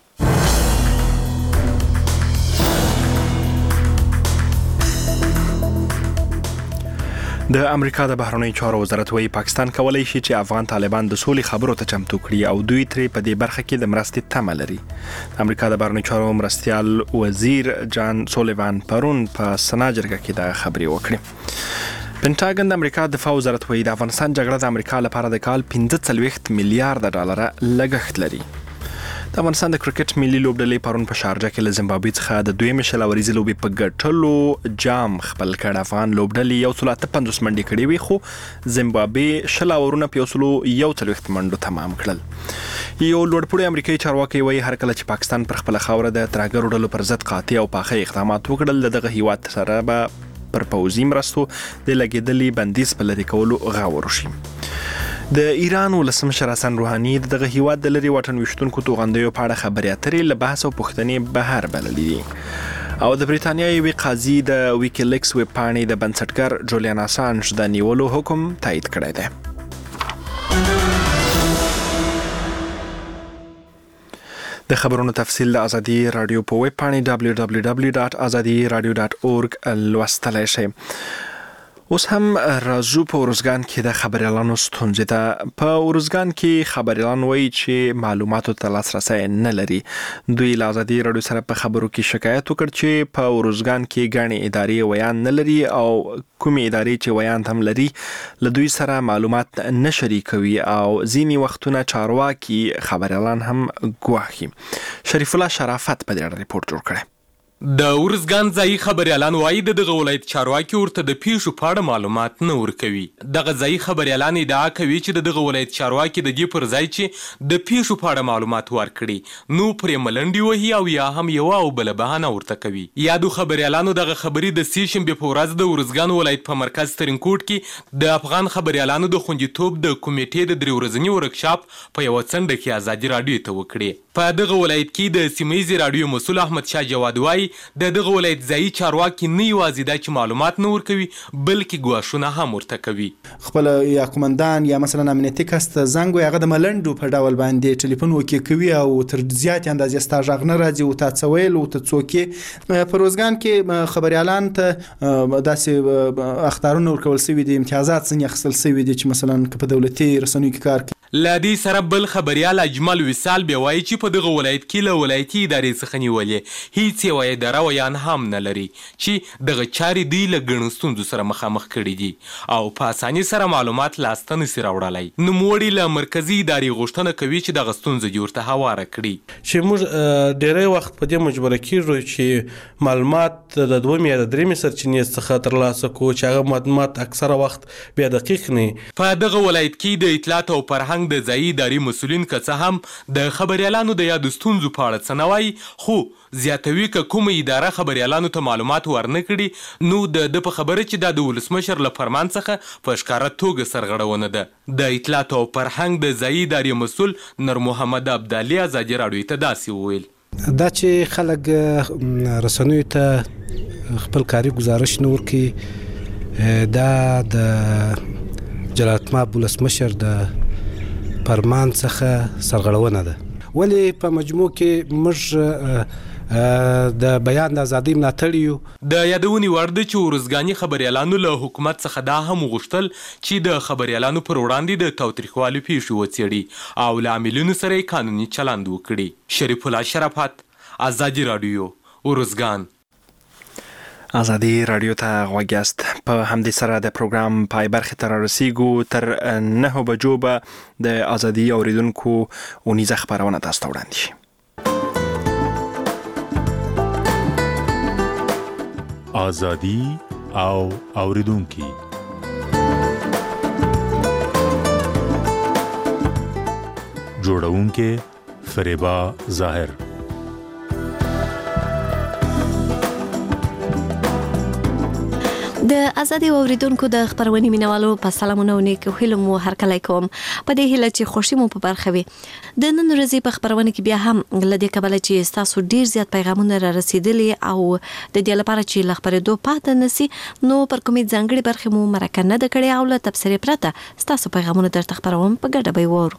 د امریکا د بهرنیو چارو وزارت وايي پاکستان کولی شي چې افغان طالبان د سولې خبرو ته چمتو کړي او دوی ترې په دې برخه کې د مرستې تمه لري. د امریکا د بهرنیو چارو مرستیال وزیر جان سولیوان پرون په سنا جرګه کې دا خبرې وکړې. پینټاګن د امریکا دفاع وزارت وايي د افغانستان جګړه د امریکا لپاره د کال 45 میلیارډ ډالر لګښت لري. د افغانستان د کرکټ ملي لوبډلې پرون په شارجه کې له زیمبابوې څخه د دویمې شلوريزې لوبې په ګټلو جام خپل کړ. افغان لوبډلې 150 منډې کړې وي، خو زیمبابوې 20 اورونه په 141 منډو تمام کړل. یو لوړپوړی امریکایي چارواکي وايي هر کله چې پاکستان پر خپل خاوره د ترهګرو ډلو پر ضد قاطع او پاخه اقدامات وکړل، دغه هیواد سره به پر پوځي مرستو د لګېدلي بندیز په لرې کولو غور وشي. د ایران ولسمشر حسن روحاني دغه هیواد د لرې واټن ویشتونکو توغندیو په اړه خبرې اترې له بحث او پوښتنې بهر بللي دي. او د بریتانیا یوې قاضي د ویکیلیکس ویب پاڼې د بنسټګر جولیان اسانج د نیولو حکم تایید کړی دی. د خبرونو تفصیل د ازادي رادیو په ویب پاڼې www.azadiradio.org لوستلی شئ. اوس هم راځو په ارزګان کې د خبريالانو ستونزې ته. په ارزګان کې خبريالان وایي چې معلوماتو ته لاسرسی نه لري. دوی له ازادي رادیو سره په خبرو کې شکایت وکړ چې په ارزګان کې ګڼې ادارې ویان نه لري او کومې ادارې چې ویان هم لري له دوی سره معلومات نه شریکوي او ځینې وختونه چارواکي خبريالان هم ګواښي. شریف الله شرافت په دې اړه ریپورت جوړ کړی. د ارزګان ځایي خبريالان وایي دغه ولایت چارواکي ورته د پیښو په اړه معلومات نه ورکوي. دغه ځایي خبريالان ادعا کوي چې دغه ولایت چارواکي د دې پر ځای چې د پیښو په اړه معلومات ورکړي نو پرې ملنډي وهي او یا هم یو او بل بهانه ورته کوي. یادو خبريالانو دغه خبرې د سې شنبې په ورځ د ارزګان ولایت په مرکز ترینکوټ کې د افغان خبريالانو د خوندیتوب د کمیټې د 3 ورځني ورکشاپ په یو څنډه کې ازادي رادیو ته وکړي. په دغه ولایت کې د سیمایي رادیو مسؤل احمد شاه جواد وايي دغه ولایت ځایي چارواکي نه یوازې دا چې معلومات نه ورکوي بلکې ګواښونه هم ورته کوي. خپل یا قومندان یا مثلا امنیتي کس ته زنګ وي هغه د ملنډو په ډول باندې ټلیفون وکړي کوي او تر زیات اندازې ستا غږ نه راځي او تا څویل او ته څوک په روزګان کې خبريالان ته داسې اختارونه ورکول شوي دي، امتیازات څنګه اخیستل شوي دي چې مثلا په دولتي رسنیو کې کار کوي. له دې سره بل خبريال اجمل وصال بیا وایي چې په دغه ولایت کې له ولایتي ادارې څخه نیولې هیڅ یوه اداره ویان هم نه لري چې دغه چارې دوی له ګڼو ستونزو سره مخامخ کړي دي او په اسانۍ سره معلومات لاسته نسي راوړلی. نوموړي له مرکزي ادارې غوښتنه کوي چې دغه ستونزه دې ورته هواره کړي. چې موږ ډېری وخت په دې مجبوره کېږو چې معلومات د 2 یا 3 سرچینې څخه ترلاسه کړو چې هغه معلومات اکثره وخت بیا دقیق نه. په دغه ولایت کې د اطلاعات او فرهنګ د ځایي ادارې مسؤلین که څه هم د خبريالانو د یادو ستونزو په اړه څه نه وایي، خو زیاتوي که کومه اداره خبريالانو ته معلومات ورنه کړي نو د په خبره چې دا د ولسمشر له فرمان څخه په ښکاره توګه سرغړونه ده. د اطلاعات او فرهنګ د ځایي ادارې مسؤل نور محمد عبدالي ازادي رادیو ته داسې وویل دا چې خلک رسنیو ته خپل کاري گزارش نه ورکړي دا د جلالتمآب ولسمشر د فرمان څخه سرغړونه ده. ولی په مجموع کې موږ د بیان د ازادۍ ملاتړ یو. د یادونې وړ ده چې ورځګاني خبریالانو له حکومت څخه دا هم وغوښتل چې د خبریالانو پر وړاندې د تاوتریخوالي پیښې وڅېړي او له عاملینو سره یې قانوني چلند وکړي. شریف الله شرافت، ازادي راډیو، ارزګان. ازادي راډیو ته غوږ یاست. په همدې سره د پروګرام پای برخې ته رارسیږو. تر 9 بجو به د ازادي اوریدونکو اونیزه خبرونه تاسو ته وړاندې شي. ازادي او اوریدونکي. جوړونکي فریبا ظاهر. د ازادي اوریدونکو د خبرونې مینوالو په سلامونه او نیک هیلو مو هرکلی کوم. په دې هیله چې خوشی مو په برخه وي. د نن ورځې په خبرونه کې بیا هم لدې کبله چې تاسو ډیر زیات پیغامونه را رسیدلي او د دې لپاره چې لخبرېدو پاتې نسی نو پر کومې ځانګړي برخه مو مرکه نه د کړې او له تبصرې پرته تاسو پیغامونه درته خبروم په ګډه به وورو.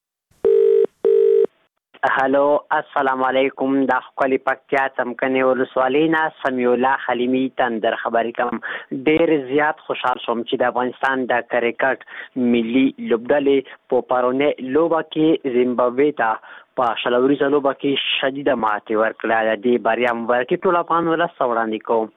هلو السلام علیکم. د خپل پکتیا څمکني ولسوالۍ نه سمیع الله خلیمي تندر خبرې کوم. ډیر زیات خوشحال شوم چې د افغانستان د کرکټ ملي لوبډلې په پرونه لوبه کې زیمبابوې ته په شلوريزه لوبه کې شدیده ماتې ورکړه. د دې بریا مبارکي ټول افغان ولس وړاندې کوم.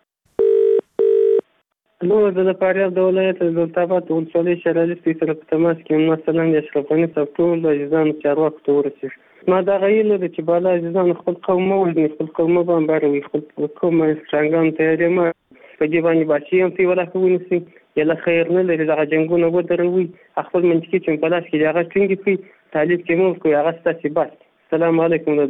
نو د فاریاب د ولایت د دولتاباد ولسوالۍ شرایط سره په تماس کې مثلا د اشرف غني صاحب ټول عزیزانو چارواکو ته ورسېږي. ما دا غیله د چې بالا عزیزانو خپل قوم وژني، خپل قوم بمباروي، خپل قوم سترنګان تیارې ما په دې باندې باشي هم تی ولا کوونسي یلا خیر نه لري. دغه جنگونه ودروي خپل منطقي چې په لاس کې دغه څنګه په تعلیق کې مو کوي هغه ستاسو بس. السلام علیکم.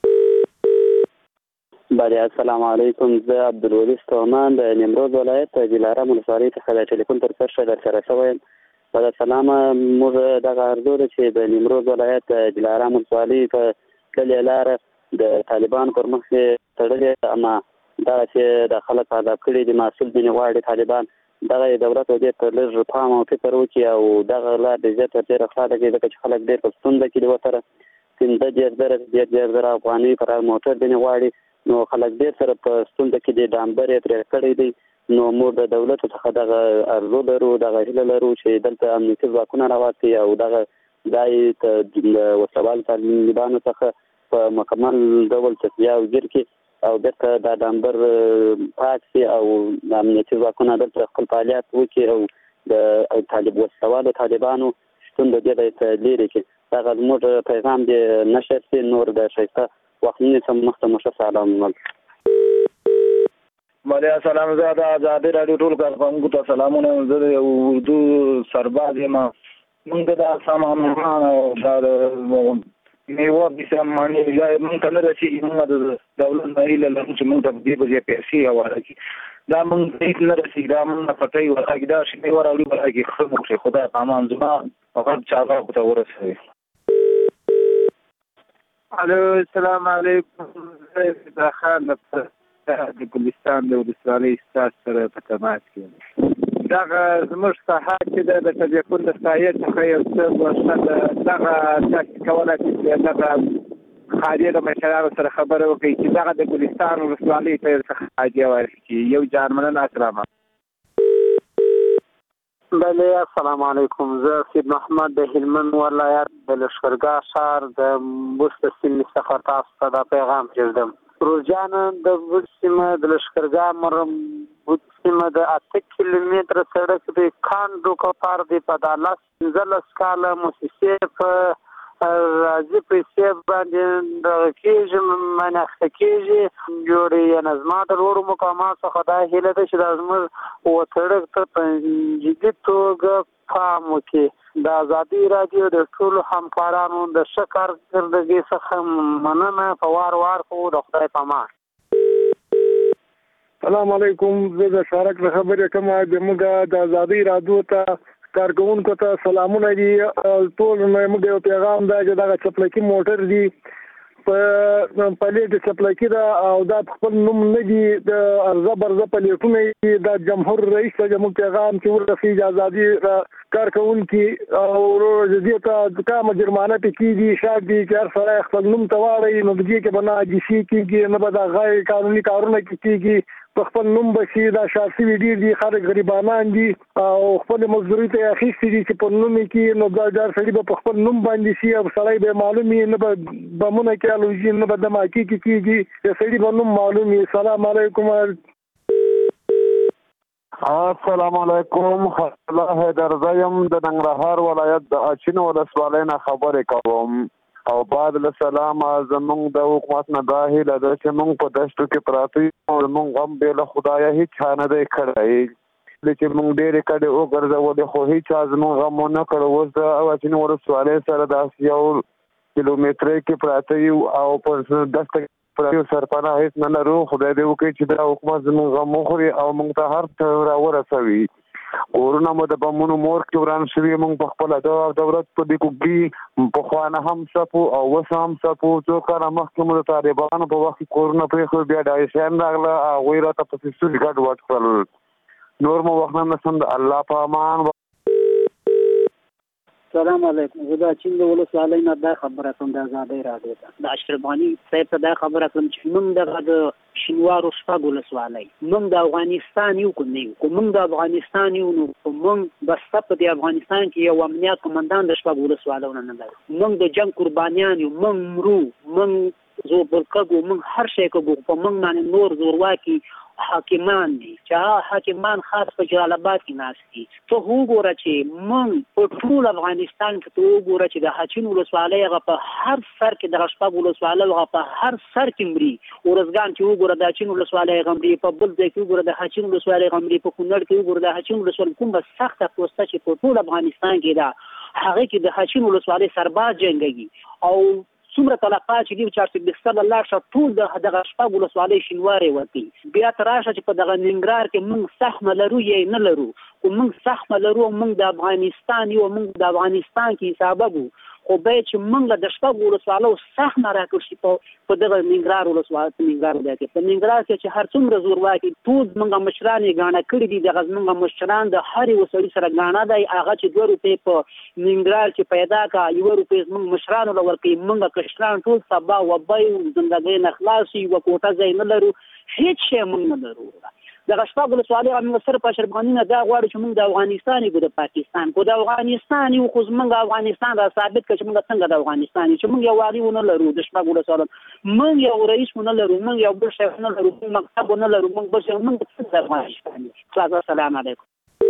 بله السلام علیکم. زه عبدالولي ستومان د نیمروز ولایت دلارام ولسوالۍ څخه د ټلیفون تر څنګ در سره شوم. په سلام موږ دغه ارزو ده چې د نیمروز ولایت دلارام ولسوالۍ په تللې لاره د طالبان پر مخ تړلې، اما دا چې د خلک عذاب کړي د مسؤل دي غواړي طالبان دغه دولت دې ته لږ پام او فکر وکړي او دغه لار د زیات ډېر خلک دې چې خلک ډېر په ستونزه کې دي وتره 15,000 افغانۍ پر موټر دې غواړي نو خلک ډېر سره په ستونزه کې دي ډامبر یې پرې کړی دی. نو موږ د دولت څخه دغه ارزو لرو، دغه هیله لرو چې دلته امنیتي ځواکونه راوستي او دغه ځای ته د وسوال طالبانو څخه په مکمل ډول تصفیه او جیر کې او دلته د ډامبر پاک شي او امنیتي ځواکونه دلته خپل فعالیت وکړي او د طالب وسوالو طالبانو شتون د دې ته لري کې دغه موږ پیغام دې نشر شي. نور د شایسته وختونه سم مخته سلام. مالیا سلام. زه د ازادي راډیو ټول کارکونکو ته سلامونه. زه د اردو سرباز یم. موږ د سامان او د میوه بسمانی موږ ته نه رسېږي. موږ د دولت نه هیله لرو چې موږ ته دې بجې پیسې حواله کړي. دا موږ هیڅ نه رسېږي. دا موږ پټۍ ورکړي. دا چې میوه راوړي ورکړي ښه مو کړي. خدای پامان زما فقط چارواکو ته ورسوي. الو السلام علیکم. زه خان د ګلستان د ولسوالۍ ستاسو سره په تماس کې دغه زموږ ساحه چې د ټلیفون د سایې څخه یو څه ورسته دغه تاسو کولی چې دغه خارجي د مشرانو سره خبره وکړئ چې دغه د ګلستان ولسوالۍ ته څخه حاجیه ورکړي. یو جان مننه. السلام. بله السلام علیکم. زه سید محمد د هلمند ولایت د لشکرګاه ښار د بوست سیمې څخه تاسو ته دا پیغام پرېږدم. روزجان د بوت سیمه د لشکرګاه مرم بوت سیمه د 8 کیلومتر سړک د کاندو کفار دی په 15 کاله مؤسسې په راځي پیسې باندې د کېږي منخته کېږي جوړي نظم د ورو مقامات څخه دا هیله ده چې د زموږ وټړک ته په جدي توګه پام وکړي. د ازادي راډیو د ټولو همکارانو د شکر کردګي څخه مننه. په وار خو د خدای په امان. السلام علیکم. زه د شارک خبرې کوم. د موږ د ازادي راډیو ته کارکونکو ته سلامونه دي. ټول موږ یو پیغام دا چې دغه چپلکی موټر دي په پلیټ چپلکی دا او دا خپل نوم نه دي د ارزه برزه پلیټونه د جمهور رئیس ته موږ پیغام چې ورسېږي ازادي کارکونکي او دې ته کومه جرمانه پکې شاک دي چې هر سره خپل نوم تواړي نو دې کې بنا جسی کېږي نه به دا غیر قانوني کارونه کېږي په خپل نوم بشي دا شخصي ډیر دي خلک غریبانان دي او خپل مزدوري ته اخیستي دي چې په نوم کې نو دا سړي په خپل نوم باندې شي او سړی به معلومي نه به بمونه کې الوجي نه به د ماکی کېږي چې سړي په نوم معلومي. السلام علیکم. السلام علیکم. الله حیدر زیم د ننګرهار ولایت د اچین ولسوالۍ نه خبرې کوم او بعد له سلام زمونږ د حکومت نه دا هیله ده چې مونږ په دشتو کې پراته یو او مونږ هم بې له خدایه هیڅ چا نه دی کړی چې مونږ ډېرې کډې وګرځولې خو هیچا زمونږ غم ونه کړی. اوس د اچین ولسوالۍ سره داسې یو کیلومترۍ کې پراته یو او په دسته یو سرپناه هیڅ نه لرو. خدای دې وکړي چې دا حکومت زموږ غم وخوري او موږ ته هر څه راورسوي. کورونه مو د بمونو مور کې وران شوي. موږ په خپله دولت په دې کوږي پخوانه هم څپو او اوس هم څپو. څو کاله مخکې مو د طالبانو په وخت کې کورونه پرېښول بیا ډایشیان راغله هغوی راته پسې سوري ګډ وډ کړل. نور مو وخت نه نسم د الله په امان. السلام علیکم. زه د چین د ولسوالۍ نه دا خبره کوم د ازادۍ راډیو ته د اشرف غني صاحب ته دا خبره کوم چې موږ دغه د شینوارو شپږ ولسوالۍ موږ د افغانستان یو کو موږ د افغانستان یو نو موږ بس په د افغانستان کې یو امنیت کمانډان د شپږ ولسوالۍ نه لري. موږ د جنگ قربانیان یو موږ مرو موږ زو بلکو موږ هر شي کوو په موږ باندې نور زورواکي حاکمان دي چې حاکمان خاص په جلال آباد کې ناست دي. ته وګوره چې موږ په ټول افغانستان کې ته وګوره چې د اچین ولسوالۍ هغه په هر سر کې د شپږ ولسوالۍ هغه په هر سر کې مري. ورځګان چې وګوره د اچین ولسوالۍ غمري په بل ځای کې وګوره د اچین ولسوالۍ غمري په کونړ کې وګوره د اچین ولسوالۍ کومه سخته پوسټه چې په ټول افغانستان کې ده هغه کې د اچین ولسوالۍ سرباز جنگي او څومره طلقات چې دی 420 الله ش ټول دغه شپږ ولسوالۍ شینواري ورتي. بیا تر راشه چې په دغه ننګرهار کې موږ سخمه لرو یې نه لرو او موږ سخمه لرو موږ د افغانستان یو موږ د افغانستان کې حسابو خو به چې موږ د شپږ ولسوالۍ سخمه راکړ شي په دغه ننګرهار ولسوالۍ ننګرهار دی په ننګرهار کې چې هر څومره زورواکي ټول موږ مشران یې غاڼه کړی دي دغه موږ مشران د هر یو سړي سره غاڼه دی هغه چې 2 روپۍ په ننګرهار کې پیدا کا 1 روپۍ موږ مشران لور کې موږ کشران ټول سبا وبای زندګۍ نه خلاصي او کوټه ځای نه لرو هیڅ شی موږ نه لرو. دغه شپږ ولسوالۍ موږ سره په اشرف غني نه دا غواړو چې موږ د افغانستان یو د پاکستان کو د افغانستان یو خو موږ افغانستان را ثابت کړي چې موږ څنګه د افغانستان چې موږ یو والی ونه لرو د شپږ ولسوالۍ موږ یو رئیس ونه لرو موږ یو بل شی ونه لرو موږ مکتب ونه لرو موږ بل شی موږ د افغانستان. السلام علیکم.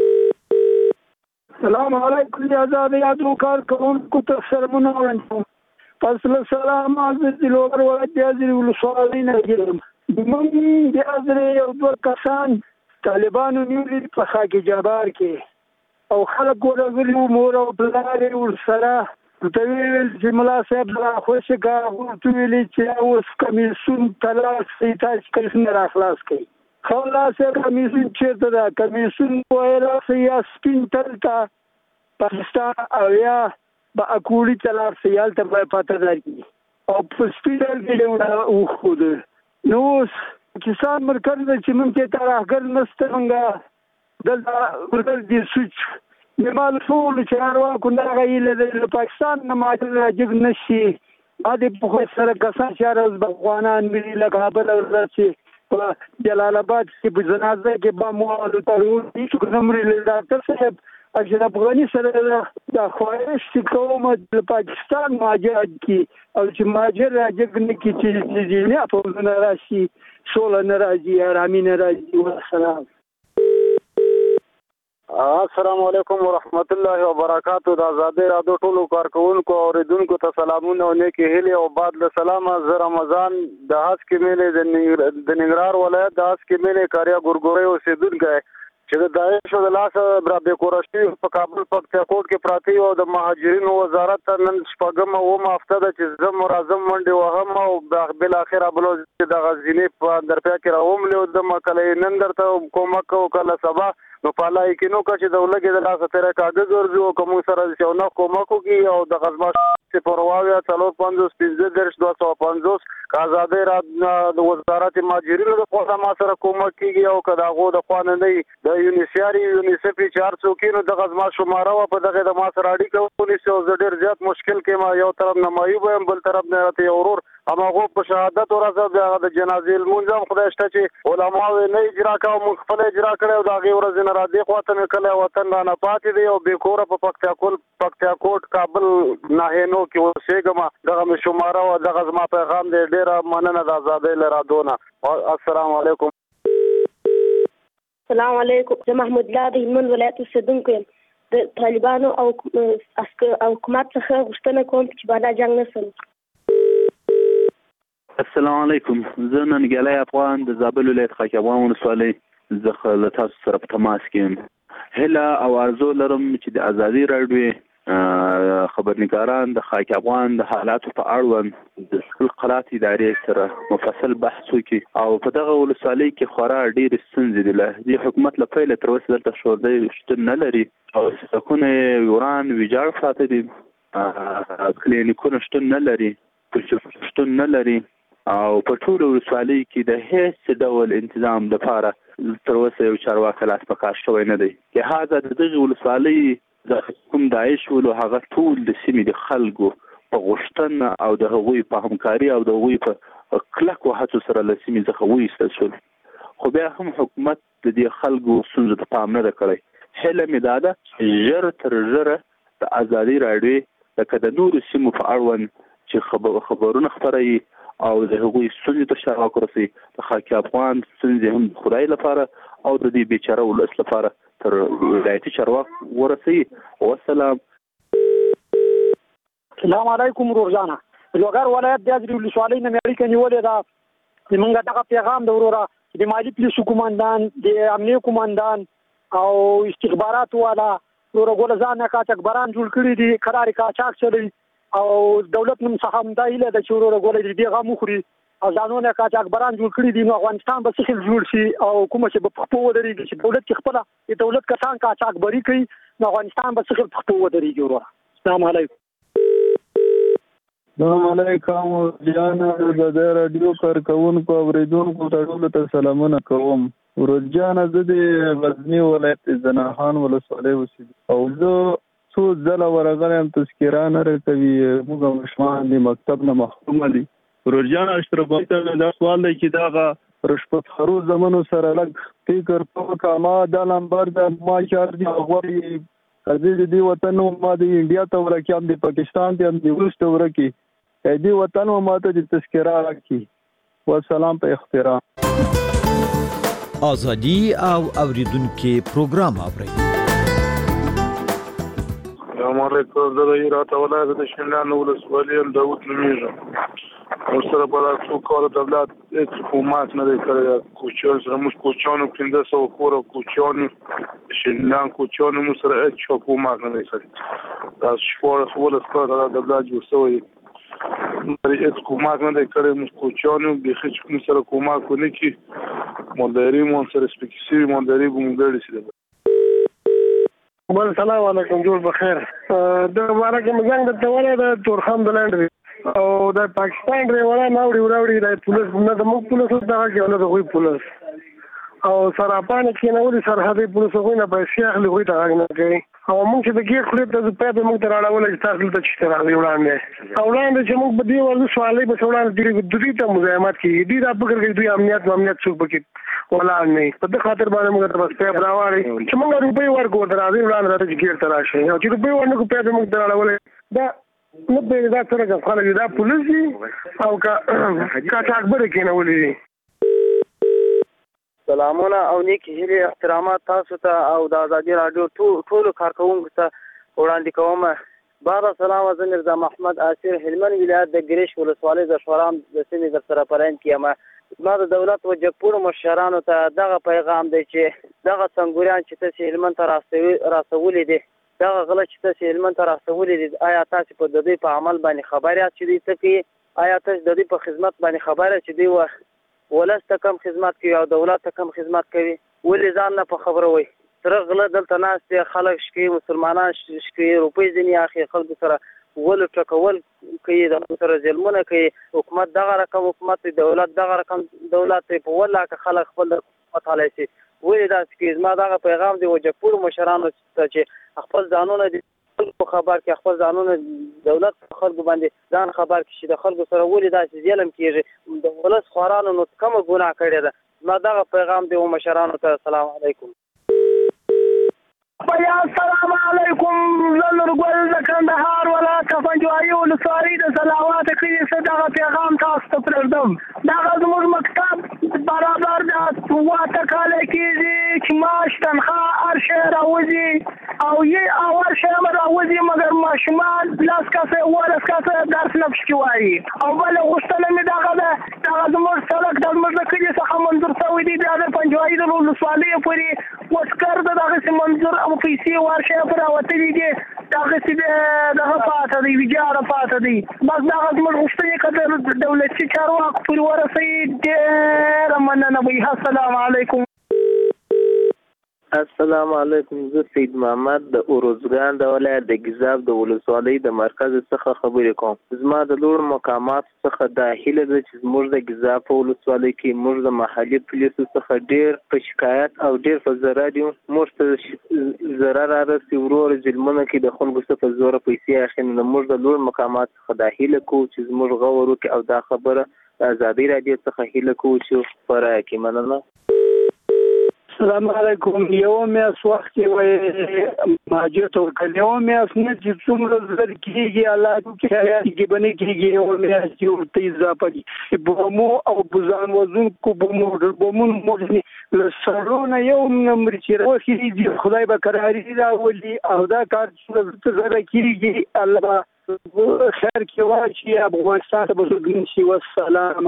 السلام علیکم یا آزاد یادو کارکونکو ته سلامونه وایم. پس له سلام از دلور ولایت ازری ولسوالۍ نه ګرم. موږ د ازری یو دوه کسان طالبانو نیولي په خاک جبار کې او خلک ورغلي مور او پلار ور سره ته ویل چې ملا صاحب را خوښه کا ورته ویلي چې اوس کمیسون تلاش تاسو کله نه خلاص کړي. خلاص کمیسون چیرته ده کمیسون وایره سیا سپین تلتا پاکستان او یا با اکولی تلار سیال ته پاتې درکې او په سپیډل کې او خود نو کسان مرکز چې موږ ته تراغل نسته موږ دلته ورته دي سوچ نمال ټول چې هروا کنده غیله د پاکستان نه ماته راجګ نشي ا دې په سره کسان چې راز بغوانان ملي لګابل ورته په جلال آباد کې په جنازه کې با مو ترور دي چې کومري له ډاکټر صاحب اشرف غني سره د خواهش کوم د پاکستان ماجر کی او چې ماجر راځي نه کی چې نه په نه راشي سول نه راځي ارامي نه راځي. والسلام. السلام علیکم ورحمت الله وبرکاتہ. د آزادۍ رادیو ټولو کارکونکو او اوریدونکو ته سلامونه او نیکی هیلې او بعد له سلامه زه رمضان د هڅ کې ملي د ننګرهار ولایت د هڅ کې ملي کاریا ګورګوري اوسیدونکی چې د داعش د لاس برابر کورشتي په کابل پکتیا کوټ کې پراتی او د مهاجرینو وزارت نن شپږم او هفته د چې زم مرزم منډي وهم او بل اخر بلوز د غزنی په درپیا کې راوم له د مکلې نن درته کومک او کله سبا نو پالای کې نو چې د ولګي د لاس تر کاغذ ورځو کوم سره چې نو کومکو کې او د غزما چې پرواویا 350 250 آزادۍ را د وزارت مهاجرینو د خوا ما سره کومک کیږي او که د هغو د خوا نه دی د یونیسیاري یونیسف چې هر څوک نو دغه زما شماره وه په دغې د ما سره اړیکه ونیسي او زه ډېر زیات مشکل کې ما یو طرف نه معیوب یم بل طرف نه راته یو ورور هماغو په شهادت ورځ بیا د جنازې لمونځ هم خدای شته چې علماو یې نه اجرا کوه موږ خپله اجرا کړی او د هغې ورځې نه را دې خوا ته مې کلی وطن رانه پاتې دی او بې کوره په پکتیاکوټ کابل ناهینو کې اوسېږم دغه مې شماره وه دغه زما پیغام دی ډېره مننه د ازادۍ له رادونه السلام علیکم. السلام علیکم. زه محمود الله د هلمند ولایت اوسېدونکی یم. د طالبانو او حکومت څخه غوښتنه کوم چې بالا جنګ نه سم. السلام علیکم. زه ننګیالی افغان د زابل ولایت خاک افغان ولسوالۍ زه له تاسو سره په تماس کې یم. هیله او آرزو لرم چې د ازادي راډیو خبرنګاران د خاک افغان د حالاتو په اړوند د خلقلات ادارې سره مفصل بحث وکړي او په دغه ولسوالۍ کې خورا ډېرې ستونزې دي. د حکومت له پیله تر اوسه دلته شوردی شتون نه لري او سړکونه وران ویجاړ پراته دي، کلینیکونه شتون نه لري، شتون نه لري او په ټولو ولسوالۍ کې د هیڅ ډول انتظام لپاره تر اوسه یو چارواکی لاس په کار شوی نه دی. لهذا د دغې ولسوالۍ د کوم داعش ولو هغه ټول د سیمې د خلکو په غوښتنه او د هغوی په همکاري او د هغوی په کلکو هڅو سره له سیمې څخه وایستل شول، خو بیا هم حکومت د دې خلکو ستونزو ته پام نه ده کړی. هیله مې دا ده چې ژر تر ژره د ازادي راډیو لکه د نورو سیمو په اړوند چې خبرونه خپروي او د هغوی ستونزې ته چارواکو رسوي، د خاک افغان ستونزې هم د خدای لپاره او د دې بیچاره ولس لپاره تر ولایتي چارواک ورسوي. والسلام. السلام علیکم ورور جانه. لوګر ولایت د ازري ولسوالۍ نه مې اړیکه نیولې ده. موږ دغه پیغام د وروره د مالي پولیسو قومندان، د امنیه قومندان او استخباراتو والا وروره ګوله ځان نه قاچاقبران جوړ کړي دي، قرار قاچاق چلی او دولت نوم څخه هم دا هیله ده چې وروره ګوله دې غم وخوري او ځانونه قاچاقبران جوړ کړي دي. نو افغانستان به څه جوړ شي او کومه چې په پښتو ودرېږي چې دولت کې خپله د دولت کسان قاچاقبري کوي نو افغانستان به څه پښتو ودرېږي. وروره السلام علیکم. السلام علیکم جان. د دې رادیو کارکونکو اوریدونکو ټولو ته سلامونه کوم. ورور جان زه د غزنی ولایت زناخان ولسوالۍ اوسېدم او زه څو ځله ورغلی یم، تذکره نه راکوي، موږ ماشومان د مکتب نه محرومه دي. ورور جان اشرف ته دا سوال دی چې دغه رشوت خورو زمونو سره لږ فکر وکړه. ما دا نمبر د ما چار دی غواړي د دې وطن ما د انډیا ته ورکې هم د پاکستان ته هم د روس ته ورکې دې وطن ما ته د تذکره راکړي. والسلام په احترام. ازادي او اوریدونکو پروګرام اوري. السلام علیکم. زه د هرات ولایت د شملان ولسوالۍ داود نومیږم. او سره په څو کال دولت هیڅ حکومت نه دی کړی. کوچیان سره موږ کوچیانو 1500 کور کوچیانو شملان کوچیانو موږ سره هیڅ حکومت نه دی کړی. دا شپږ ولسوالۍ د دولت جوړ شوی هیڅ حکومت نه دی کړی. موږ کوچیانو به هیڅ کوم سره حکومت کو نه کی مالداري مون سره سپیکسي مالداري ګمګړی سي. السلام علیکم. جوړ بخیر. د مبارک مزنګ د توله د تورخم بلند او د پاکستان ریوړا ناوړي د پولیس نه د موږ پولیس دغه کې نه د غوي پولیس او سراپان کې نه ودي سرحدي پولیس غوي نه به شیخ لغوي ته غږ نه کوي او موږ چې د ګیټ خپل ته په دې موږ تراړول چې تاسو ته چې راځي وړاندې او وړاندې چې موږ په دې ورته سوالې په وړاندې د دې ته مزاحمت کوي دي دا فکر کوي دوی امنیت څوک پکې ولا نه په دې خاطر باندې موږ ته بس په براواري چې موږ روپۍ ورکو درازي وړاندې چې ګیټ تراشي او چې روپۍ ورنکو په دې موږ تراړول دا نو به دا سره د خلک دا پولیس او کا اکبر کې نه ولې. سلامونه او نیکی هیلې احترامات تاسو ته او د ازادي راډیو ټولو کارکوونکو ته وړاندې کوم. بابا سلام. زه مرزا محمد آصر هلمند ولایت د ګریش ولسوالۍ د شورام د سیمې در سره پراین کېم. ما د دولت و جګپور مشرانو ته دغه پیغام دی چې دغه څنګوریان چې تاسو هلمند ته راسولې دي دغه غله چې تاسو هلمند ته راسولې دي آیا تاسو په د دې په عمل باندې خبر یاست چې دې څه کوي؟ آیا تاسو د دې په خدمت باندې خبر یاست چې دوی ولس ته کم خدمت کوي او دولت ته کم خدمت کوي؟ ولې ځان نه په خبره وي؟ سره غله دلته ناست خلک شکي مسلمانان شکي روپۍ ځینې اخی خلکو سره ول ټکول کوي د سره ظلمونه کوي حکومت دغه رقم حکومت دولت دغه رقم دولت په ولا که خلک خپل مطالعه شي ولې دا چې زما دغه پیغام دی وجپور مشرانو ته چې خپل ځانونه خبر کې خپل ځانونه دولت خلکو باندې ځان خبر کې شي د خلکو سره ولې دا چې ظلم کیږي د ولس خورانو نو کوم ګناه کړی ده ما دغه پیغام دی مشرانو ته السلام علیکم السلام علیکم زنور ګل د کندهار ولایت پنجوایي ولسوالۍ د صلوات کلي څخه دغه پیغام تاسو ته پرېږدم دغه زموږ مکتب برابر د 7 کال کېږي چې معاش تنخواه هر شی راوځي او هر شی راوځي مګر ماشومان 10 کسه 12 کسه درس نه پکې وایي او بل غوښتنه مې دغه ده دغه زموږ سړک د زموږ د کلي څخه منظور شوی دی بیا د پنجوایي د ولسوالۍ پورې وسکر دغه منظور او پیسې ورشه پر اوتې دي دغه دغه پاتې دی ویجاره پاتې دی بس دغه زموږ غوښتنې کړه دولتي چارواکو پورې ورسېږي ډېره مننه وي السلام علیکم السلام علیکم زه سید محمد د اوروزګان د ولایت د ګیزاب د ولسوالۍ د مرکز څخه خبرې کوم زما د لوړ مقامات څخه د هیله ده چې موږ د ګیزاب په ولسوالۍ کې موږ د محلي پولیسو څخه ډېر په شکایت او ډېر په ضرر یو موږ ته ضرر رارسي ورور ظلمونه کې د خلکو څخه زوره پیسې اخلي نو موږ د لوړ مقامات څخه د هیله کوو چې موږ غور وکړو او دا خبره ازادي راډیو څخه هیله کوو چې خبره کې مننه السلام علیکم یو میاس وخت وای ماجر تو کله یو میاس نه چې څومره زر کیږي الله کې حیاتي باندې کیږي یو میاس یو تیزه پدې بومو او بوزان وزن کو بومون مولني لسرونه یو نمبر چې راخري دي خدای به قراري راولي او دا کار څومره زر کیږي الله خیر کې واچي افغانستان ته بزرګین شي والسلام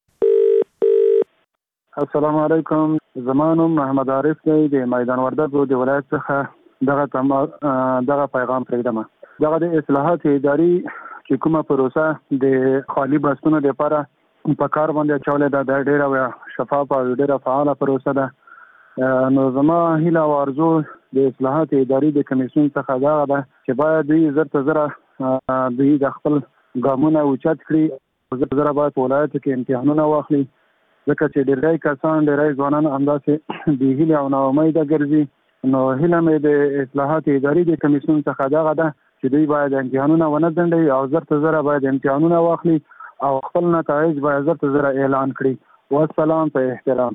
السلام علیکم زمانم محمد عارف دی د میدان وردګو د ولایت څخه دغه پیغام پرېږدم دغه د اصلاحات اداري چې کومه پروسه د خالی بستونو لپاره په کار باندې چولې ده د ډیره شفافه او ډیره فعاله پروسه ده نو زما هیله او ارزو د اصلاحات اداري د کمیسیون څخه دا ده چې باید دوی زره دوی د خپل ګامونه اوچت کړي زره باید په ولایت کې امتحانونه واخلي ځکه چې ډېری کسان ډېری ځوانان همداسې بېهیلې او ناامیده ګرځي نو هیله مې د اصلاحات اداري د کمیسیون څخه دغه ده چې دوی باید امتحانونه ونه ځنډوي او زره باید امتحانونه واخلي او خپل نتایج باید زره اعلان کړي والسلام په احترام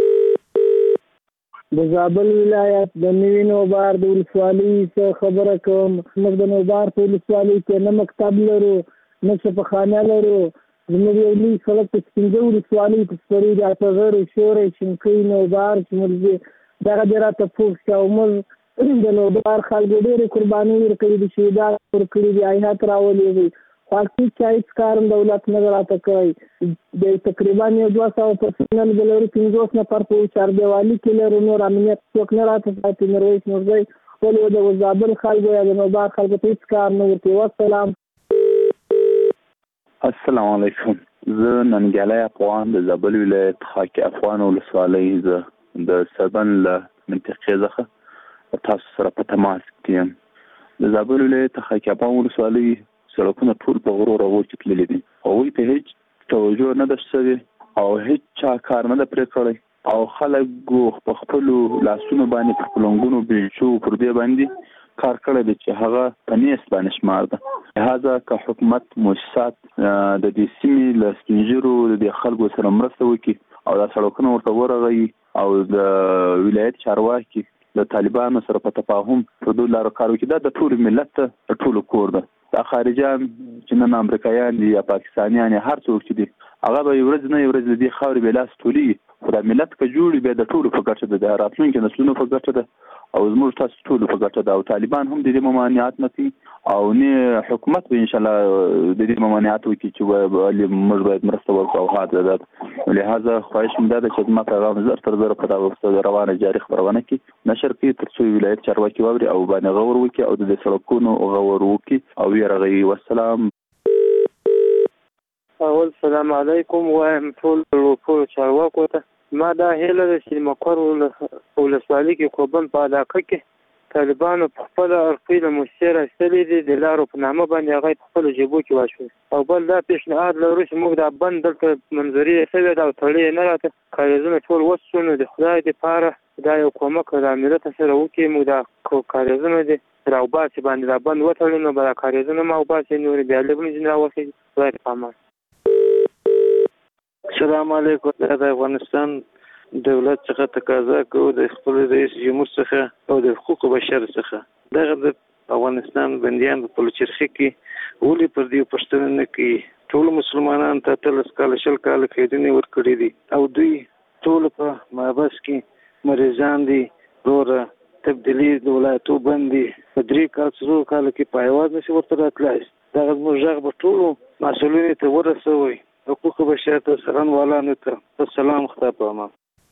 د زابل ولایت د نوي نوبار د ولسوالۍ څخه خبره کوم موږ د نوبار په ولسوالۍ کې نه مکتب لرو نه شفاخانه لرو زموږ یو لوی سړک په پنځه ولسوالۍ په سپرې د اټغر شورې شینکۍ نوبار چې موږ دغه ډېر راته پوښ او موږ د نوبار خلکو ډېرې قربانۍ ورکړي دي شهیدان ورکړي دي عینات راولي دي خو هیڅ کار دولت نه راته کوي د تقریبا 200 پرسنل لرو 50 نفر په چاردیوالي کې لرو نور امنیت څوک نه راته ساتي میرویس نورزی خپل د زابل خلکو یا د نوبار خلکو ته هیڅ کار نه ورکوي والسلام السلام علیکم زه ننګیالی افغان د زابل ولایت خاک افغان ولسوالۍ زه د سربن له منطقې څخه تاسو سره په تماس کې یم د زابل ولایت خاک افغان ولسوالۍ سړکونه ټول په غرو راغو چې تللي دي هغوی ته هیڅ توجه نه ده شوې او هیڅ چا کار نه ده پرې کړی او خلکو په خپلو لاسونو باندې په پلنګونو بیلچو پر دې باندې کار کړی دی چې هغه په نیست باندې شمار ده لهذا که حکومت مؤسسات د دې سیمې له سپین ږیرو د دې خلکو سره مرسته وکړي او دا سړکونه ورته ورغوي او د ولایت چارواکي د طالبانو سره په تفاهم په دې لارو کار وکړي دا د ټول ملت د ټولو کور ده دا خارجان چې نن امریکایان دي یا پاکستانیان هر څوک چې دي هغه به ورځ نه ورځ د دې خاورې به لاس تولي خو دا ملت که جوړي به د ټولو په ګټه ده د راتلونکي نسلونو په ګټه ده او زموږ تاسو ټولو په ګټه ده او طالبان هم د دې ممانعت نه کوي او نه حکومت به ان شاء الله د دې ممانعت وکړي چې موږ باید مرسته وکړو او هغه ده لهدا خواهش مې ده چې ما پیغام زر تر زر په دا وخت روانه جاري خبرونه کې نشر کې تر څو ولایت چارواکي واوري او باندې غور وکړي او د سړکونو غور وکړي او یې والسلام اول سلام علیکم وایم ټول چارواکو ته ما دا هیله ده چې مقر ولسوالۍ کې کوبن په علاقه کې طالبانو په خپل ارقي له موسسې راستلي دي د لارو په نامه باندې هغه په خپل جیبو کې واچوي. او بل دا پیشنهاد لرو چې موږ دا بند دلته منظرې شوی دا تړلې نه راته کاریزونه ټول وسو نو د خدای دپاره دا یو کومک د ملت سره وکړي. موږ دا کاریزونه دي راوباسي باندې دا بند وتړي نو به دا کاریزونه ما وباسي نور بیا لیبل ځین راوخي. خدای دې پامان. السلام علیکم. د افغانستان دولت څخه تقاضا کوو د خپل رئیس جمهور څخه او د حقوق بشر څخه دغه د افغانستان بندیان په لچرخي کې ولې پر دې پښتنه نه کوي. ټول مسلمانان ته 13 کال شل کال قیدونه ورکړي دي او دوی ټول په محبس کې مریضان دي. روره تبدیلی د ولایتو باندې په 3 کال کې پایواز نشي ورته راتلای. دغه موږ به ټول مسؤلین ته ورسوي. حقوق بشر ته سلام والانو ته السلام خطابه.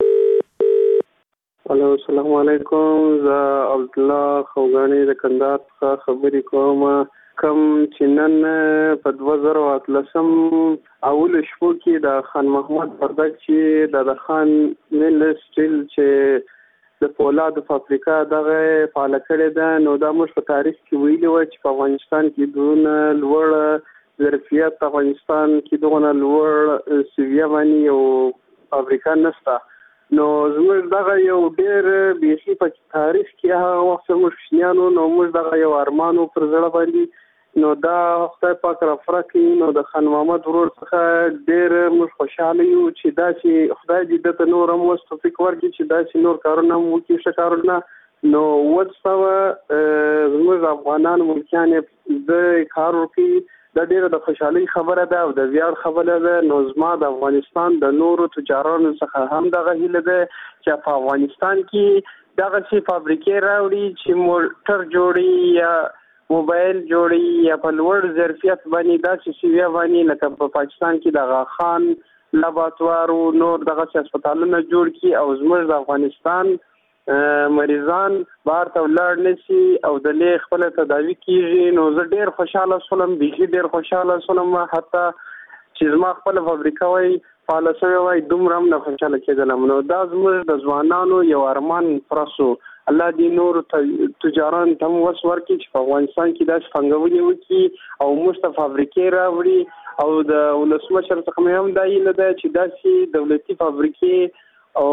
السلام علیکم. زه عبد الله خوګانی د کندهار څخه خبرې کوم. کم چې نن په 2013 اول شپو کې د خان محمد وردګ چې د خان مل سټیل چې د پولاد په افریقا دغه فعال کړی ده نو دا موږ په تاریخ کې ویلي و چې په افغانستان کې دونه لوړ ظرفیت افغانستان کې دونه لوړ سویه باندې او افریقا نشته. نو زموږ دغه یو ډېر بیخي په تاریخ کې هغه وخت موږ شنیانو نو موږ دغه یو ارمانو پر زړه باندې نو دا خدای پاک را فرقي نو د خان محمد ورور څخه ډېر موږ خوشاله یو چې دا چې خدای دې د نور هم توفیق ورکړي چې دا چې نور کارونه هم وکړي ښه کارونه. نو وڅو زموږ افغانان ملکیان د کار وکړي دا ډیره د خوشحالي خبره ده او د ویاړ خبره ده. نو زما د افغانستان د نورو تجارانو څخه هم دغه هیله ده چې په افغانستان کې دغه شي فابریکې راوړي چې موټر جوړي یا موبایل جوړي یا په لوړ ظرفیت باندې داسې سویه باندې لکه په پاکستان کې د خان لابراتوار او نور دغه هسپتالونه جوړ کړي او زموږ د افغانستان مریضان بهر ته ولاړ نشي او د لې خپل تداوی کیږي. نو زه ډیر خوشاله شوم بیخي ډیر خوشاله شوم حتی چې زما خپل فابریکه وای فعال شوی وای دومره هم نه خوشاله کېدلم. نو دا زموږ د ځوانانو یو ارمان پرسو الله دې نور تجاران تم وس ورکړي چې په افغانستان کې داس فنګولې وکړي او مست فابریکې راوړي او د ولسمشر څخه هم دا یې لده چې داسې دولتي فابریکې او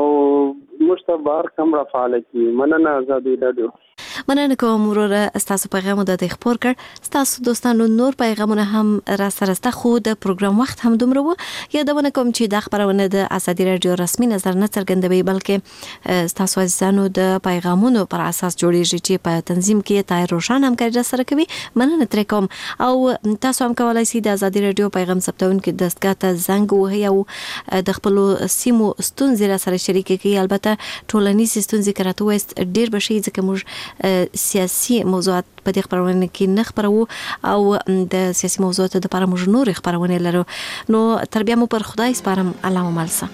مشتبار کم را فعال کی. مننه آزادی رادیو. مننه کوم وروره تاسو پیغام د خبر کړ. تاسو دوستانو نور پیغامونه هم را سره ست خو د پروګرام وخت هم دومره وو. یادونه کوم چې د خبرونه د آزادی رادیو رسمي نظر نه څرګندوي بلکې تاسو عزیزانو د پیغامونو پر اساس جوړیږي چې په تنظیم کې تای روشن همکاري سره کوي. مننه تر کوم او تاسو هم کولای شئ د آزادی رادیو پیغام ثبتون کې دستګاه ته زنګ وهئ او د خپل سیمو ستونزې را سره شریک کړئ. البته ټولنیز ستونزې کراتو وست ډیر بشي ځکه موږ سیاسي موضوعات په دې خبرونه کې نه خبرو او د سیاسي موضوعاتو لپاره موږ نور خبرونه لرو. نو تربیه مو پر خدای سپارم. الله مالسه.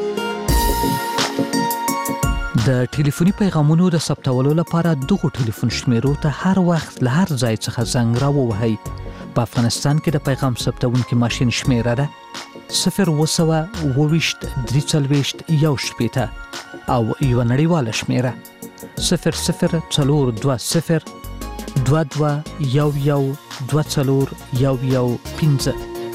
د ټلیفوني پیغامونو د ثبتولو لپاره دغه ټلیفون شمیرو ته هر وخت له هر ځای څخه زنګ راووهئ. په افغانستان کې د پیغام ثبتونکي ماشين شمیره ده 0202341 او یو نړیواله شمیره 002022112415.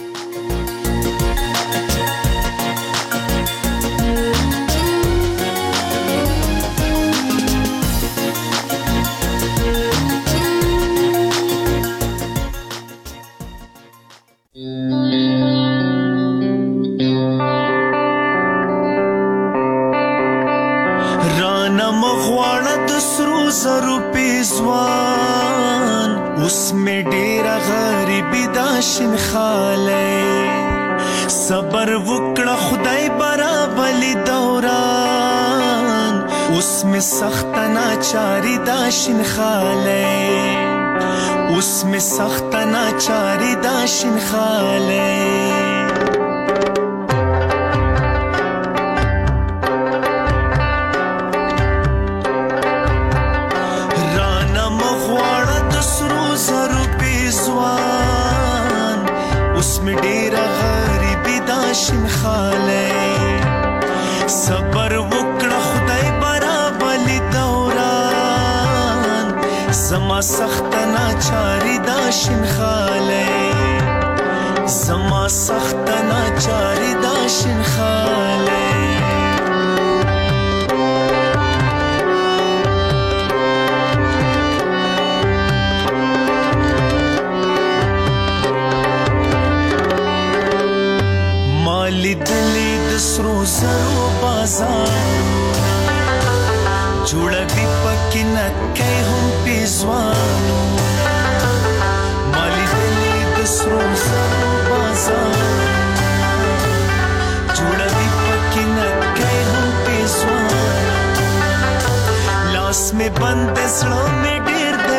صبر وکړه خدای برابلی دوران اوس می سخت ناچاری داشین خاله اوس می سخت ناچاری داشین خاله رانا مغواړه د سرو زرو پیزوان اوس می ډیر داشن خاله صبر وکړه خدای برابلی دوران زما سخت ناچاری دا شنخاله زما سخت ناچاری دا شنخاله مالی دلی دسرو زرو بازار جوړه دی پکې نکای هم پیزوانو مالی دلی دسرو زرو بازار جوړه دی پکې نکای هم پیزوانو لاس می بند زړه می ډیر د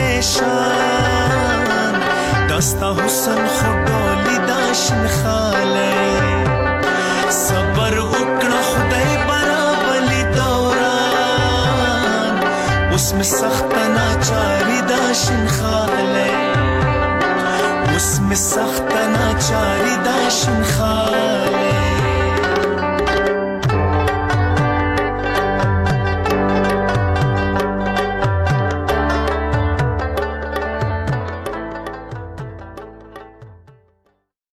پریشان دستا حسن خډولی دا شنخاله صبر وکړه خدای برابلی دوران اوس می سخت ناچاری دا شنخاله اوس می سخت ناچاری دا شنخاله